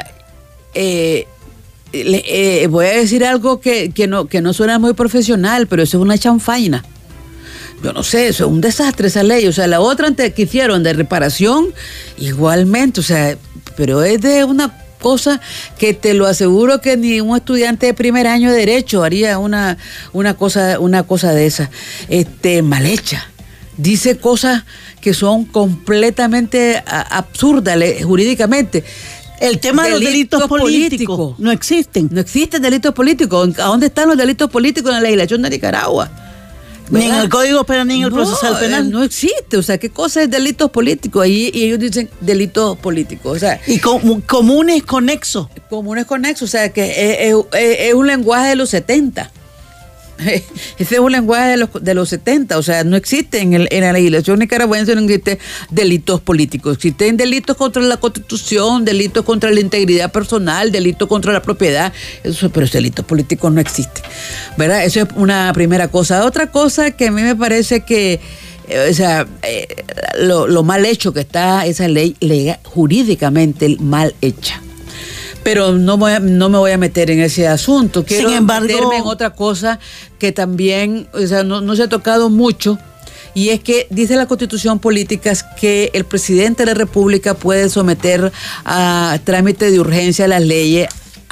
Mira, voy a decir algo que no suena muy profesional, pero eso es una chanfaina. Yo no sé, eso es un desastre, esa ley. O sea, la otra que hicieron de reparación, igualmente, o sea, pero es de una cosa que te lo aseguro que ni un estudiante de primer año de Derecho haría una cosa de esa. Mal hecha. Dice cosas que son completamente absurdas jurídicamente. El tema de los delitos políticos no existen. No existen delitos políticos. ¿A dónde están los delitos políticos en la legislación de Nicaragua? ¿Verdad? Ni en el Código Penal ni en el Procesal Penal. No existe. O sea, ¿qué cosa es delitos políticos? Y ellos dicen delitos políticos. O sea, y comunes conexos. Comunes conexos. O sea, que es un lenguaje de los 70. Ese es un lenguaje de los 70, o sea, no existe en la legislación nicaragüense, no existe delitos políticos, existen delitos contra la Constitución, delitos contra la integridad personal, delitos contra la propiedad, pero los delitos políticos no existen, ¿verdad? Eso es una primera cosa. Otra cosa que a mí me parece que, o sea, lo mal hecho que está esa ley, jurídicamente mal hecha. Pero no me voy a meter en ese asunto. Quiero meterme en otra cosa que también, o sea, no se ha tocado mucho, y es que dice la Constitución Política que el presidente de la República puede someter a trámite de urgencia las leyes,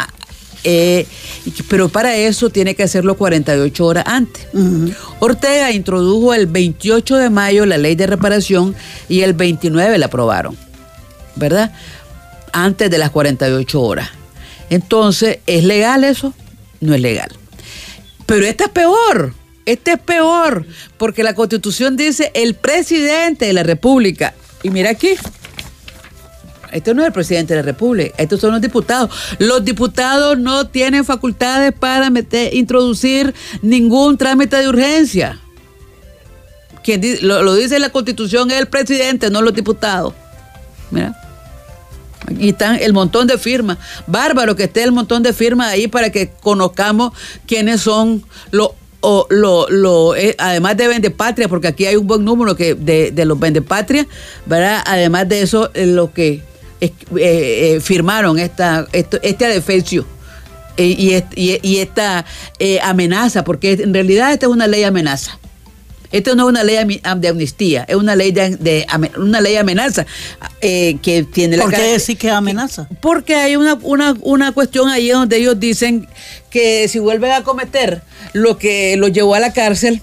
pero para eso tiene que hacerlo 48 horas antes. Uh-huh. Ortega introdujo el 28 de mayo la ley de reparación y el 29 la aprobaron, ¿verdad? Antes de las 48 horas. Entonces, ¿es legal eso? No es legal. Pero este es peor, porque la Constitución dice el presidente de la República. Y mira aquí, este no es el presidente de la República, estos son los diputados. Los diputados no tienen facultades para introducir ningún trámite de urgencia. Quien lo dice la Constitución es el presidente, no los diputados. Mira. Y están el montón de firmas. Bárbaro que esté el montón de firmas ahí para que conozcamos quiénes son los además de Vendepatria, porque aquí hay un buen número de los Vendepatria, ¿verdad? Además de eso, lo que firmaron este adefesio y esta amenaza, porque en realidad esta es una ley amenaza. Esto no es una ley de amnistía, es una ley una ley amenaza que tiene la. ¿Por qué decir que es amenaza? Porque hay una cuestión ahí donde ellos dicen que si vuelven a cometer lo que los llevó a la cárcel,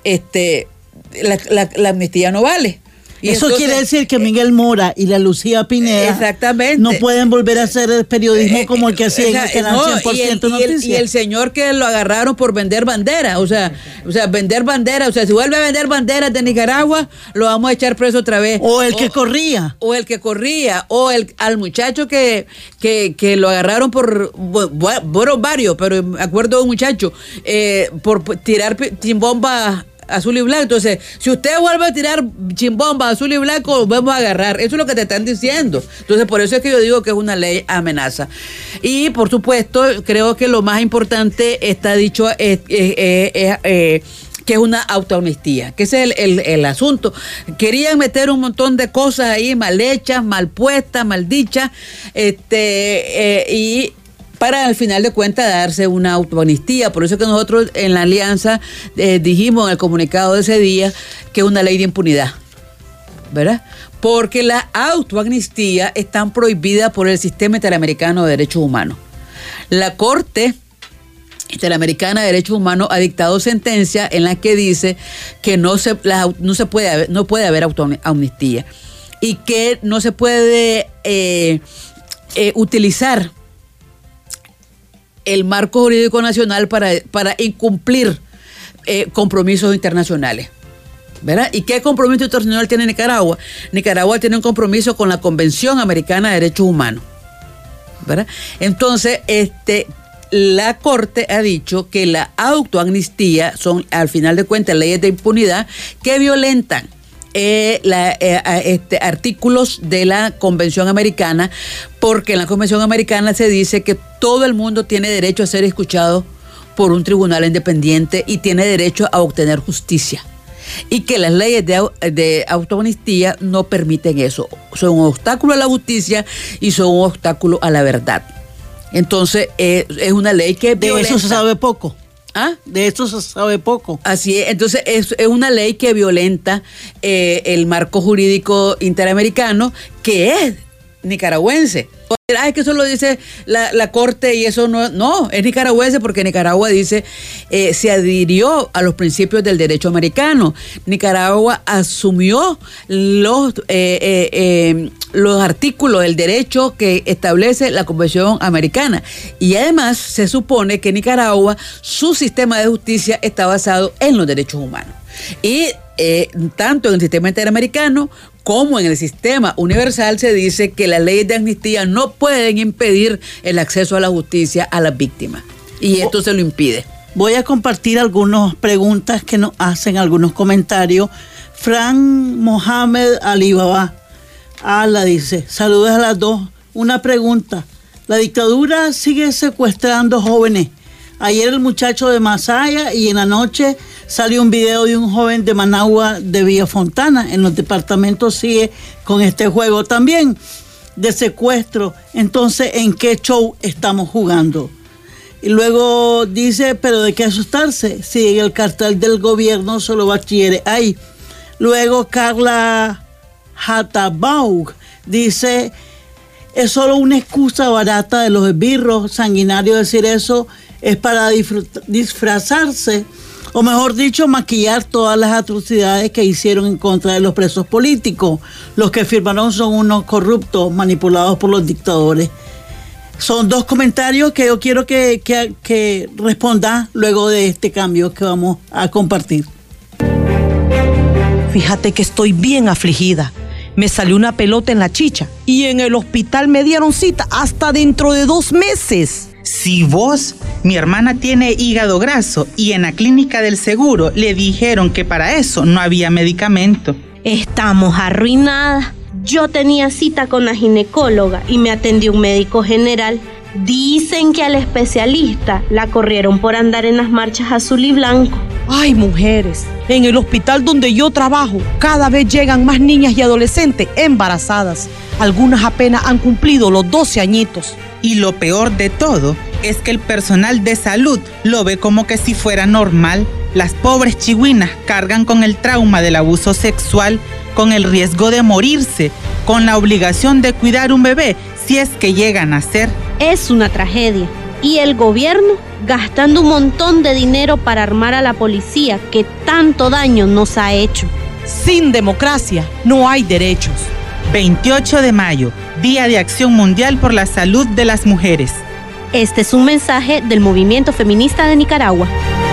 la amnistía no vale. Y eso entonces, quiere decir que Miguel Mora y la Lucía Pineda exactamente no pueden volver a hacer el periodismo como el que hacían, que eran 100% noticias. Y el señor que lo agarraron por vender bandera, o sea, vender bandera, o sea, si vuelve a vender banderas de Nicaragua, lo vamos a echar preso otra vez. O el que corría. O el que corría, o al muchacho que lo agarraron por, bueno, varios, pero me acuerdo de un muchacho, por tirar chimbombas azul y blanco. Entonces, si usted vuelve a tirar chimbomba azul y blanco, lo vamos a agarrar. Eso es lo que te están diciendo. Entonces, por eso es que yo digo que es una ley amenaza. Y, por supuesto, creo que lo más importante está dicho que es una autoamnistía, que ese es el asunto. Querían meter un montón de cosas ahí mal hechas, mal puestas, mal dichas, y para al final de cuentas darse una autoamnistía. Por eso que nosotros en la alianza dijimos en el comunicado de ese día que es una ley de impunidad, ¿verdad? Porque las autoamnistías están prohibidas por el Sistema Interamericano de Derechos Humanos. La Corte Interamericana de Derechos Humanos ha dictado sentencia en la que dice que no puede haber autoamnistía y que no se puede utilizar el marco jurídico nacional para incumplir compromisos internacionales, ¿verdad? ¿Y qué compromiso internacional tiene Nicaragua? Nicaragua tiene un compromiso con la Convención Americana de Derechos Humanos, ¿verdad? Entonces, la Corte ha dicho que la autoamnistía son, al final de cuentas, leyes de impunidad que violentan artículos de la Convención Americana, porque en la Convención Americana se dice que todo el mundo tiene derecho a ser escuchado por un tribunal independiente y tiene derecho a obtener justicia, y que las leyes de autoamnistía no permiten eso. Son un obstáculo a la justicia y son un obstáculo a la verdad. Entonces es una ley que de violenta. Eso se sabe poco. ¿Ah? De esto se sabe poco. Así es. Entonces es una ley que violenta el marco jurídico interamericano, que es nicaragüense. Es que eso lo dice la Corte y eso no, es nicaragüense, porque Nicaragua dice, se adhirió a los principios del derecho americano. Nicaragua asumió los artículos del derecho que establece la Convención Americana, y además se supone que Nicaragua, su sistema de justicia está basado en los derechos humanos. Y tanto en el sistema interamericano como en el sistema universal se dice que las leyes de amnistía no pueden impedir el acceso a la justicia a las víctimas, y esto se lo impide. Voy a compartir algunas preguntas que nos hacen, algunos comentarios. Fran Mohamed Alibaba Ala dice: saludos a las dos. Una pregunta: la dictadura sigue secuestrando jóvenes. Ayer el muchacho de Masaya, y en la noche salió un video de un joven de Managua, de Villa Fontana. En los departamentos sigue con este juego también de secuestro. Entonces, ¿en qué show estamos jugando? Y luego dice: pero ¿de qué asustarse? Si en el cartel del gobierno solo bachilleres hay. Luego Carla Hatabaug dice: es solo una excusa barata de los esbirros. Sanguinario decir eso, es para disfrazarse, o mejor dicho, maquillar todas las atrocidades que hicieron en contra de los presos políticos. Los que firmaron son unos corruptos manipulados por los dictadores. Son dos comentarios que yo quiero que responda luego de este cambio que vamos a compartir. Fíjate que estoy bien afligida. Me salió una pelota en la chicha y en el hospital me dieron cita hasta dentro de 2 meses. Si vos, mi hermana tiene hígado graso y en la clínica del seguro le dijeron que para eso no había medicamento. Estamos arruinadas. Yo tenía cita con la ginecóloga y me atendió un médico general Dicen que al especialista la corrieron por andar en las marchas azul y blanco. Ay, mujeres, en el hospital donde yo trabajo, cada vez llegan más niñas y adolescentes embarazadas. Algunas apenas han cumplido los 12 añitos. Y lo peor de todo es que el personal de salud lo ve como que si fuera normal. Las pobres chigüinas cargan con el trauma del abuso sexual, con el riesgo de morirse, con la obligación de cuidar un bebé si es que llega a nacer. Es una tragedia. Y el gobierno gastando un montón de dinero para armar a la policía que tanto daño nos ha hecho. Sin democracia no hay derechos. 28 de mayo, Día de Acción Mundial por la Salud de las Mujeres. Este es un mensaje del Movimiento Feminista de Nicaragua.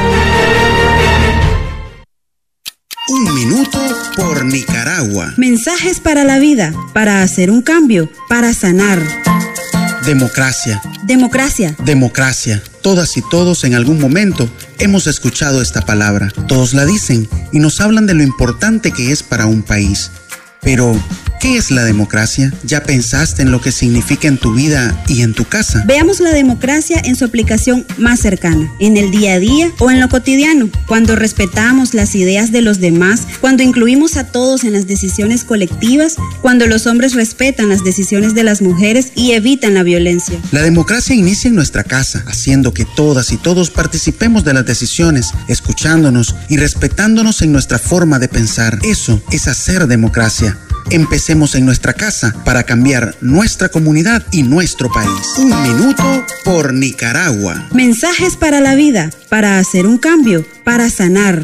Un minuto por Nicaragua. Mensajes para la vida, para hacer un cambio, para sanar. Democracia. Democracia. Democracia. Todas y todos en algún momento hemos escuchado esta palabra. Todos la dicen y nos hablan de lo importante que es para un país. Pero, ¿qué es la democracia? ¿Ya pensaste en lo que significa en tu vida y en tu casa? Veamos la democracia en su aplicación más cercana, en el día a día o en lo cotidiano, cuando respetamos las ideas de los demás, cuando incluimos a todos en las decisiones colectivas, cuando los hombres respetan las decisiones de las mujeres y evitan la violencia. La democracia inicia en nuestra casa, haciendo que todas y todos participemos de las decisiones, escuchándonos y respetándonos en nuestra forma de pensar. Eso es hacer democracia. Empecemos en nuestra casa para cambiar nuestra comunidad y nuestro país. Un minuto por Nicaragua. Mensajes para la vida, para hacer un cambio, para sanar.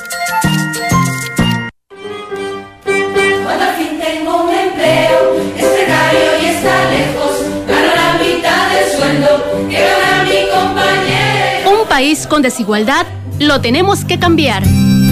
Cuando al fin tengo un empleo, es precario y está lejos, gano la mitad del sueldo que gana mi compañero. Un país con desigualdad lo tenemos que cambiar.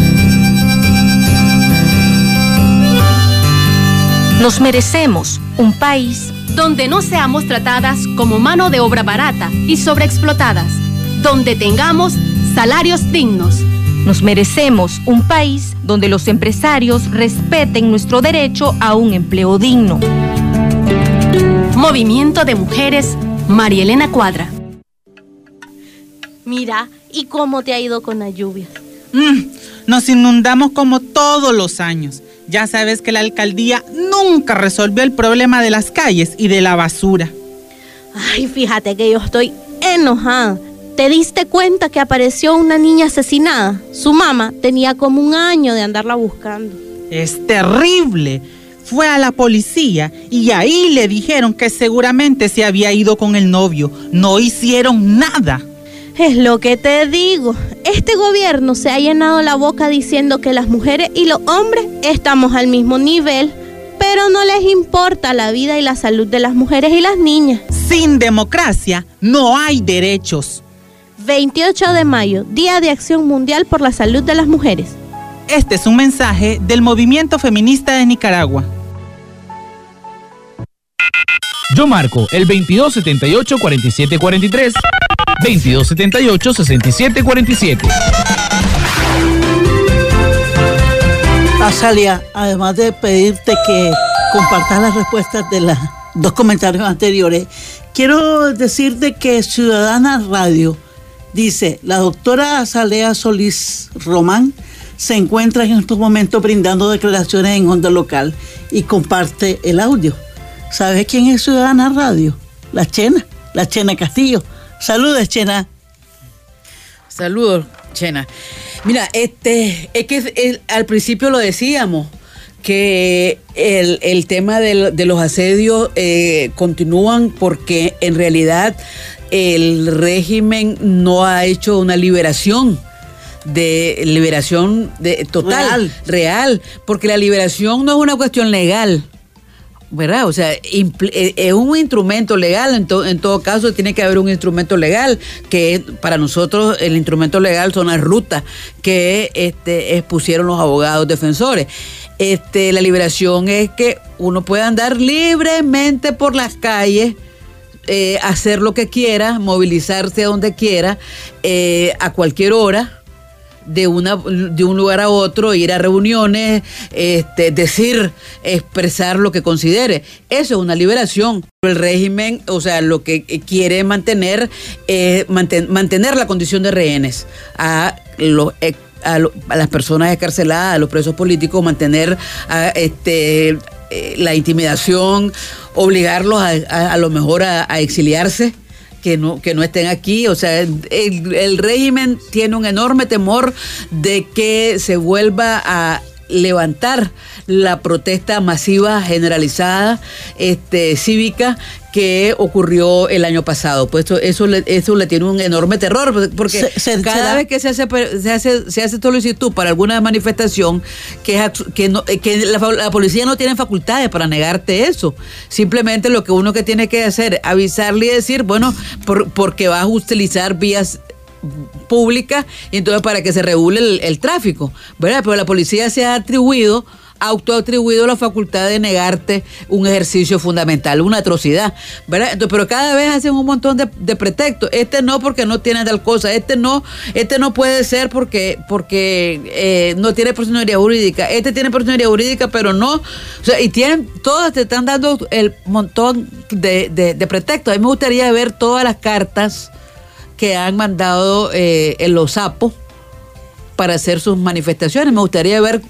Nos merecemos un país donde no seamos tratadas como mano de obra barata y sobreexplotadas, donde tengamos salarios dignos. Nos merecemos un país donde los empresarios respeten nuestro derecho a un empleo digno. Movimiento de Mujeres, María Elena Cuadra. Mira, ¿y cómo te ha ido con las lluvias? Nos inundamos como todos los años. Ya sabes que la alcaldía nunca resolvió el problema de las calles y de la basura. Ay, fíjate que yo estoy enojada. ¿Te diste cuenta que apareció una niña asesinada? Su mamá tenía como 1 año de andarla buscando. Es terrible. Fue a la policía y ahí le dijeron que seguramente se había ido con el novio. No hicieron nada. Es lo que te digo. Este gobierno se ha llenado la boca diciendo que las mujeres y los hombres estamos al mismo nivel, pero no les importa la vida y la salud de las mujeres y las niñas. Sin democracia no hay derechos. 28 de mayo, Día de Acción Mundial por la Salud de las Mujeres. Este es un mensaje del Movimiento Feminista de Nicaragua. Yo marco el 2278-4743. 2278-6747. Azalia, además de pedirte que compartas las respuestas de los 2 comentarios anteriores, quiero decirte que Ciudadana Radio dice: la doctora Azalea Solís Román se encuentra en estos momentos brindando declaraciones en Onda Local y comparte el audio. ¿Sabes quién es Ciudadana Radio? La Chena Castillo. Saludos, Chena. Saludos, Chena. Mira, es que al principio lo decíamos, que el tema de los asedios continúan porque en realidad el régimen no ha hecho una liberación total, real, porque la liberación no es una cuestión legal, ¿verdad? O sea, es un instrumento legal. En todo caso tiene que haber un instrumento legal, que para nosotros el instrumento legal son las rutas que expusieron los abogados defensores. La liberación es que uno pueda andar libremente por las calles, hacer lo que quiera, movilizarse a donde quiera, a cualquier hora, de un lugar a otro, ir a reuniones, expresar lo que considere. Eso es una liberación. El régimen, o sea, lo que quiere mantener la condición de rehenes a las personas escarceladas, a los presos políticos, mantener la intimidación, obligarlos a lo mejor a exiliarse, que no estén aquí. O sea, el régimen tiene un enorme temor de que se vuelva a levantar la protesta masiva generalizada cívica que ocurrió el año pasado. Pues eso le tiene un enorme terror, porque cada vez que se hace solicitud para alguna manifestación, la policía no tiene facultades para negarte eso. Simplemente lo que uno que tiene que hacer, avisarle y decir, bueno, porque vas a utilizar vías públicas, y entonces para que se regule el tráfico, ¿verdad? Pero la policía se ha autoatribuido la facultad de negarte un ejercicio fundamental, una atrocidad, ¿verdad? Entonces, pero cada vez hacen un montón de pretextos. No, porque no tiene tal cosa. No puede ser porque no tiene personalidad jurídica. Tiene personalidad jurídica, pero no. O sea, y todas te están dando el montón de pretextos. A mí me gustaría ver todas las cartas que han mandado en los sapos para hacer sus manifestaciones. Me gustaría ver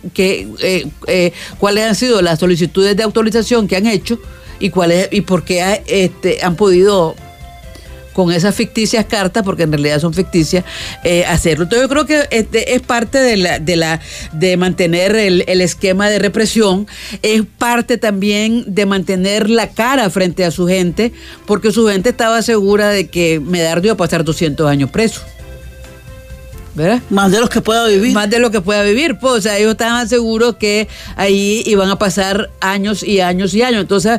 cuáles han sido las solicitudes de autorización que han hecho y por qué han podido, con esas ficticias cartas, porque en realidad son ficticias, hacerlo. Entonces yo creo que es parte de mantener el esquema de represión, es parte también de mantener la cara frente a su gente, porque su gente estaba segura de que Medardo iba a pasar 200 años preso, ¿verdad? Más de lo que pueda vivir. Pues, o sea, ellos estaban seguros que ahí iban a pasar años y años y años. Entonces,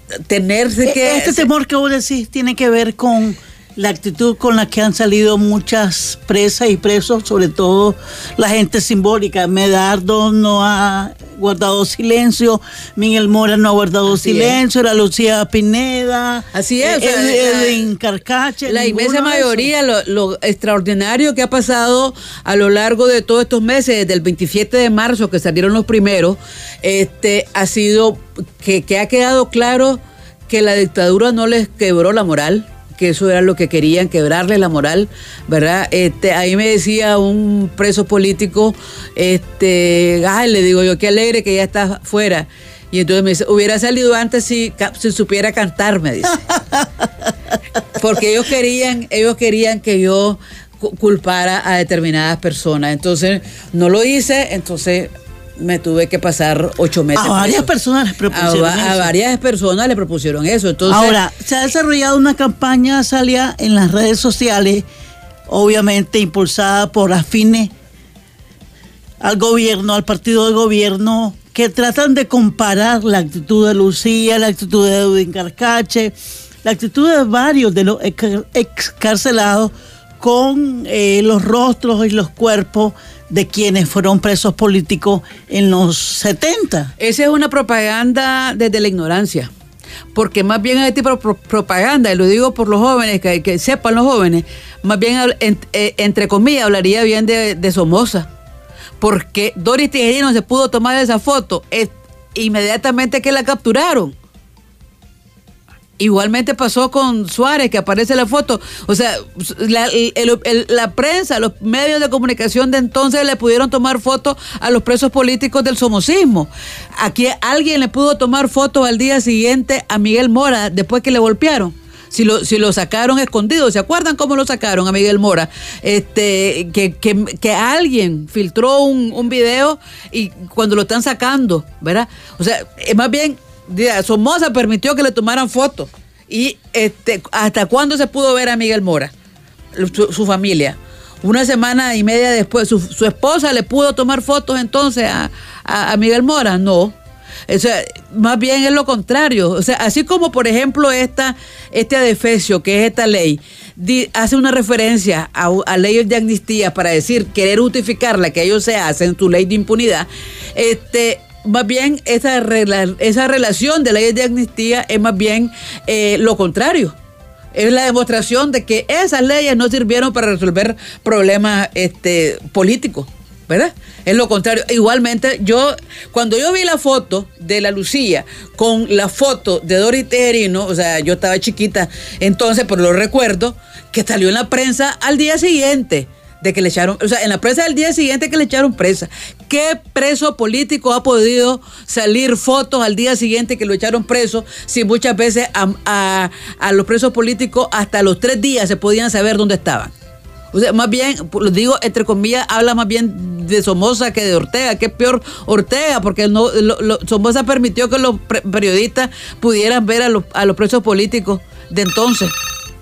Este temor que vos decís tiene que ver con la actitud con la que han salido muchas presas y presos, sobre todo la gente simbólica. Medardo no ha guardado silencio, Miguel Mora no ha guardado silencio, la Lucía Pineda, así es, Edwin Carcache. La inmensa mayoría, lo extraordinario que ha pasado a lo largo de todos estos meses, desde el 27 de marzo que salieron los primeros, ha sido que ha quedado claro que la dictadura no les quebró la moral, que eso era lo que querían, quebrarle la moral, ¿verdad? Ahí me decía un preso político, le digo yo, qué alegre que ya está fuera. Y entonces me dice, hubiera salido antes si supiera cantar, me dice. Porque ellos querían que yo culpara a determinadas personas. Entonces, no lo hice, entonces me tuve que pasar 8 meses. A varias personas les propusieron eso. A varias personas le propusieron eso. Entonces, ahora, se ha desarrollado una campaña, Salia, en las redes sociales, obviamente impulsada por afines al gobierno, al partido de gobierno, que tratan de comparar la actitud de Lucía, la actitud de Edwin Carcache, la actitud de varios de los excarcelados con los rostros y los cuerpos de quienes fueron presos políticos en los 70. Esa es una propaganda desde la ignorancia, porque más bien hay tipo de propaganda, y lo digo por los jóvenes, que sepan los jóvenes, más bien, entre comillas, hablaría bien de Somoza, porque Doris Tijerino se pudo tomar esa foto inmediatamente que la capturaron. Igualmente pasó con Suárez, que aparece en la foto. O sea, la prensa, los medios de comunicación de entonces le pudieron tomar fotos a los presos políticos del somocismo. Aquí alguien le pudo tomar fotos al día siguiente a Miguel Mora después que le golpearon. Si lo sacaron escondido. ¿Se acuerdan cómo lo sacaron a Miguel Mora? Que alguien filtró un video y cuando lo están sacando, ¿verdad? O sea, más bien, Somoza permitió que le tomaran fotos. Y ¿hasta cuándo se pudo ver a Miguel Mora? Su familia. 1 semana y media después, su esposa le pudo tomar fotos entonces a Miguel Mora. No. O sea, más bien es lo contrario. O sea, así como por ejemplo este adefesio, que es esta ley, hace una referencia a leyes de amnistía para decir, querer justificarla, que ellos se hacen, su ley de impunidad, más bien esa relación de leyes de amnistía es más bien lo contrario. Es la demostración de que esas leyes no sirvieron para resolver problemas políticos, ¿verdad? Es lo contrario. Igualmente, cuando yo vi la foto de la Lucía con la foto de Doris Tejerino, o sea, yo estaba chiquita entonces, pero lo recuerdo, que salió en la prensa al día siguiente de que le echaron, o sea, en la prensa del día siguiente que le echaron presa. ¿Qué preso político ha podido salir fotos al día siguiente que lo echaron preso si muchas veces a los presos políticos hasta los 3 días se podían saber dónde estaban? O sea, más bien, lo digo entre comillas, habla más bien de Somoza que de Ortega, que es peor Ortega, porque Somoza permitió que los periodistas pudieran ver a los presos políticos de entonces.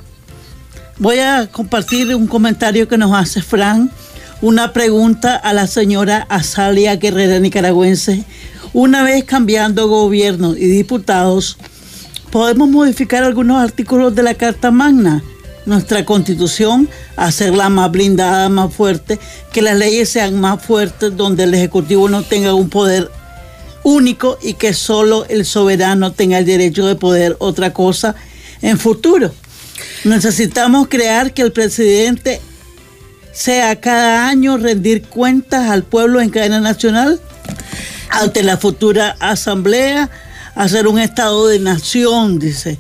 Voy a compartir un comentario que nos hace Fran, una pregunta a la señora Azalia Guerrera, nicaragüense. Una vez cambiando gobierno y diputados, ¿podemos modificar algunos artículos de la Carta Magna? Nuestra Constitución, hacerla más blindada, más fuerte, que las leyes sean más fuertes, donde el Ejecutivo no tenga un poder único y que solo el soberano tenga el derecho de poder otra cosa en futuro. Necesitamos crear que el presidente sea cada año rendir cuentas al pueblo en cadena nacional ante la futura asamblea, hacer un estado de nación, dice,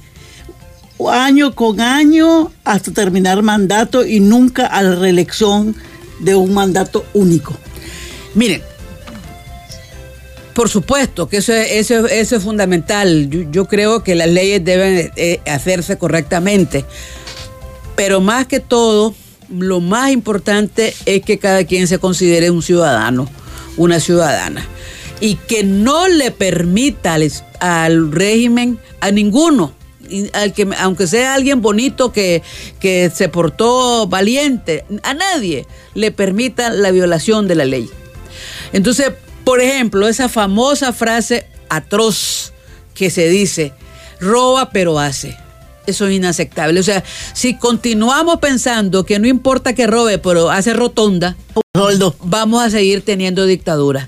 año con año hasta terminar mandato y nunca a la reelección de un mandato único. Miren, por supuesto que eso es fundamental. Yo creo que las leyes deben hacerse correctamente, pero más que todo, lo más importante es que cada quien se considere un ciudadano, una ciudadana, y que no le permita al régimen, a ninguno, aunque sea alguien bonito que se portó valiente, a nadie le permita la violación de la ley. Entonces, por ejemplo, esa famosa frase atroz que se dice, roba pero hace. Eso es inaceptable. O sea, si continuamos pensando que no importa que robe, pero hace rotonda, vamos a seguir teniendo dictadura.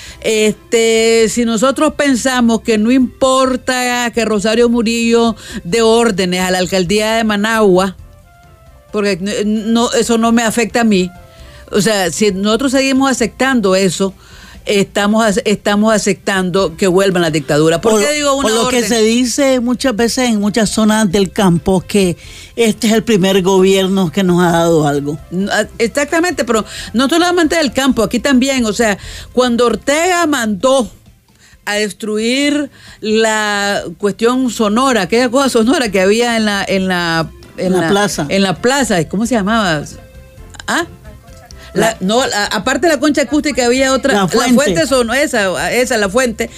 Si nosotros pensamos que no importa que Rosario Murillo dé órdenes a la alcaldía de Managua, porque eso no me afecta a mí. O sea, si nosotros seguimos aceptando eso, estamos aceptando que vuelvan las dictaduras. ¿Por qué digo una orden? Lo que se dice muchas veces en muchas zonas del campo, que este es el primer gobierno que nos ha dado algo. Exactamente, pero no solamente del campo, aquí también. O sea, cuando Ortega mandó a destruir la cuestión sonora, aquella cosa sonora que había en la plaza. En la plaza, ¿cómo se llamaba? ¿Ah? Aparte de la concha acústica había otra, la fuente esa la fuente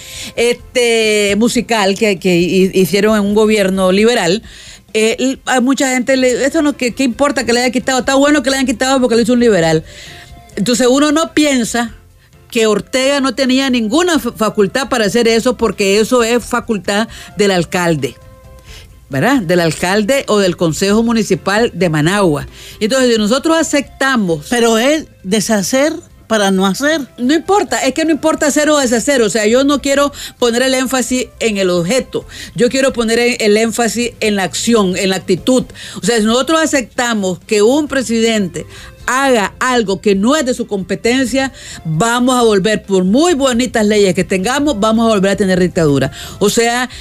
musical que hicieron en un gobierno liberal. A mucha gente ¿qué importa que le haya quitado? Está bueno que le hayan quitado porque lo hizo un liberal. Entonces uno no piensa que Ortega no tenía ninguna facultad para hacer eso, porque eso es facultad del alcalde, ¿verdad? Del alcalde o del Consejo Municipal de Managua. Entonces, si nosotros aceptamos... Pero es deshacer para no hacer. No importa, es que no importa hacer o deshacer. O sea, yo no quiero poner el énfasis en el objeto. Yo quiero poner el énfasis en la acción, en la actitud. O sea, si nosotros aceptamos que un presidente haga algo que no es de su competencia, vamos a volver, por muy bonitas leyes que tengamos, vamos a volver a tener dictadura. O sea,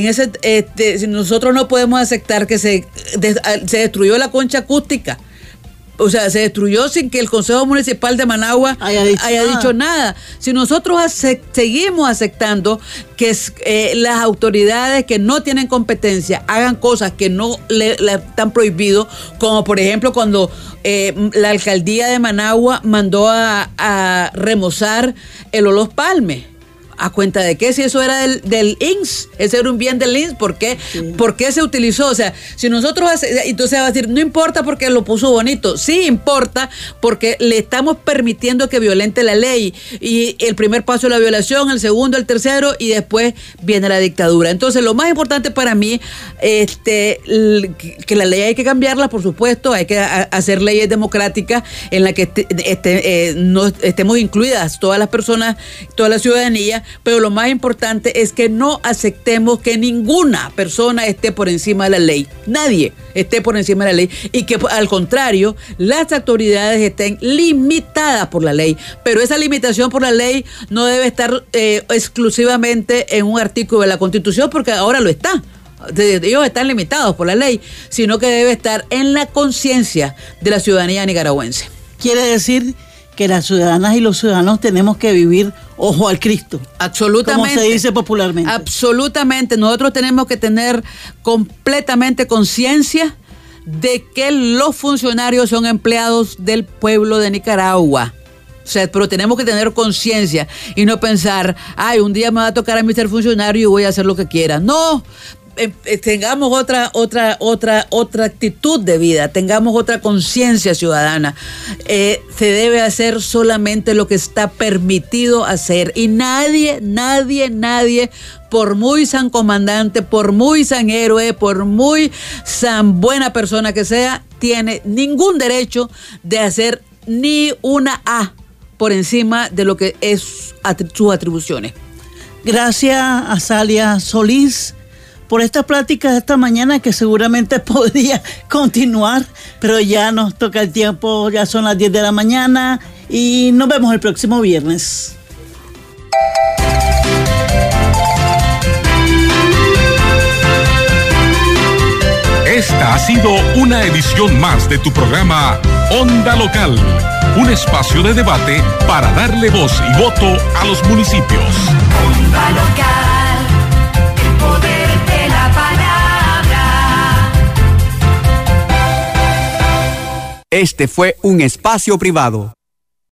si nosotros no podemos aceptar que se destruyó la concha acústica. O sea, se destruyó sin que el Consejo Municipal de Managua haya dicho nada. Si nosotros seguimos aceptando que las autoridades que no tienen competencia hagan cosas que no le están prohibido, como por ejemplo cuando la alcaldía de Managua mandó a remozar el Olof Palme. ¿A cuenta de qué? Si eso era del INS, ese era un bien del INS, ¿por qué? Sí. ¿Por qué se utilizó? O sea, si nosotros, entonces va a decir, no importa porque lo puso bonito. Sí importa porque le estamos permitiendo que violente la ley. Y el primer paso es la violación, el segundo, el tercero, y después viene la dictadura. Entonces, lo más importante para mí, que la ley hay que cambiarla, por supuesto, hay que hacer leyes democráticas en las que no estemos incluidas todas las personas, toda la ciudadanía, pero lo más importante es que no aceptemos que ninguna persona esté por encima de la ley, nadie esté por encima de la ley, y que al contrario, las autoridades estén limitadas por la ley, pero esa limitación por la ley no debe estar exclusivamente en un artículo de la Constitución, porque ahora lo está. Ellos están limitados por la ley, sino que debe estar en la conciencia de la ciudadanía nicaragüense. Quiere decir que las ciudadanas y los ciudadanos tenemos que vivir ojo al Cristo. Absolutamente. Como se dice popularmente. Absolutamente. Nosotros tenemos que tener completamente conciencia de que los funcionarios son empleados del pueblo de Nicaragua. O sea, pero tenemos que tener conciencia y no pensar, un día me va a tocar a mí ser funcionario y voy a hacer lo que quiera. No. Tengamos otra actitud de vida, tengamos otra conciencia ciudadana. Se debe hacer solamente lo que está permitido hacer, y nadie, por muy san comandante, por muy san héroe, por muy san buena persona que sea, tiene ningún derecho de hacer ni una A por encima de lo que es sus atribuciones. Gracias a Azalia Solís por esta plática de esta mañana, que seguramente podría continuar, pero ya nos toca el tiempo, ya son las 10 de la mañana y nos vemos el próximo viernes. Esta ha sido una edición más de tu programa Onda Local, un espacio de debate para darle voz y voto a los municipios. Onda Local, el poder de la palabra. Este fue un espacio privado.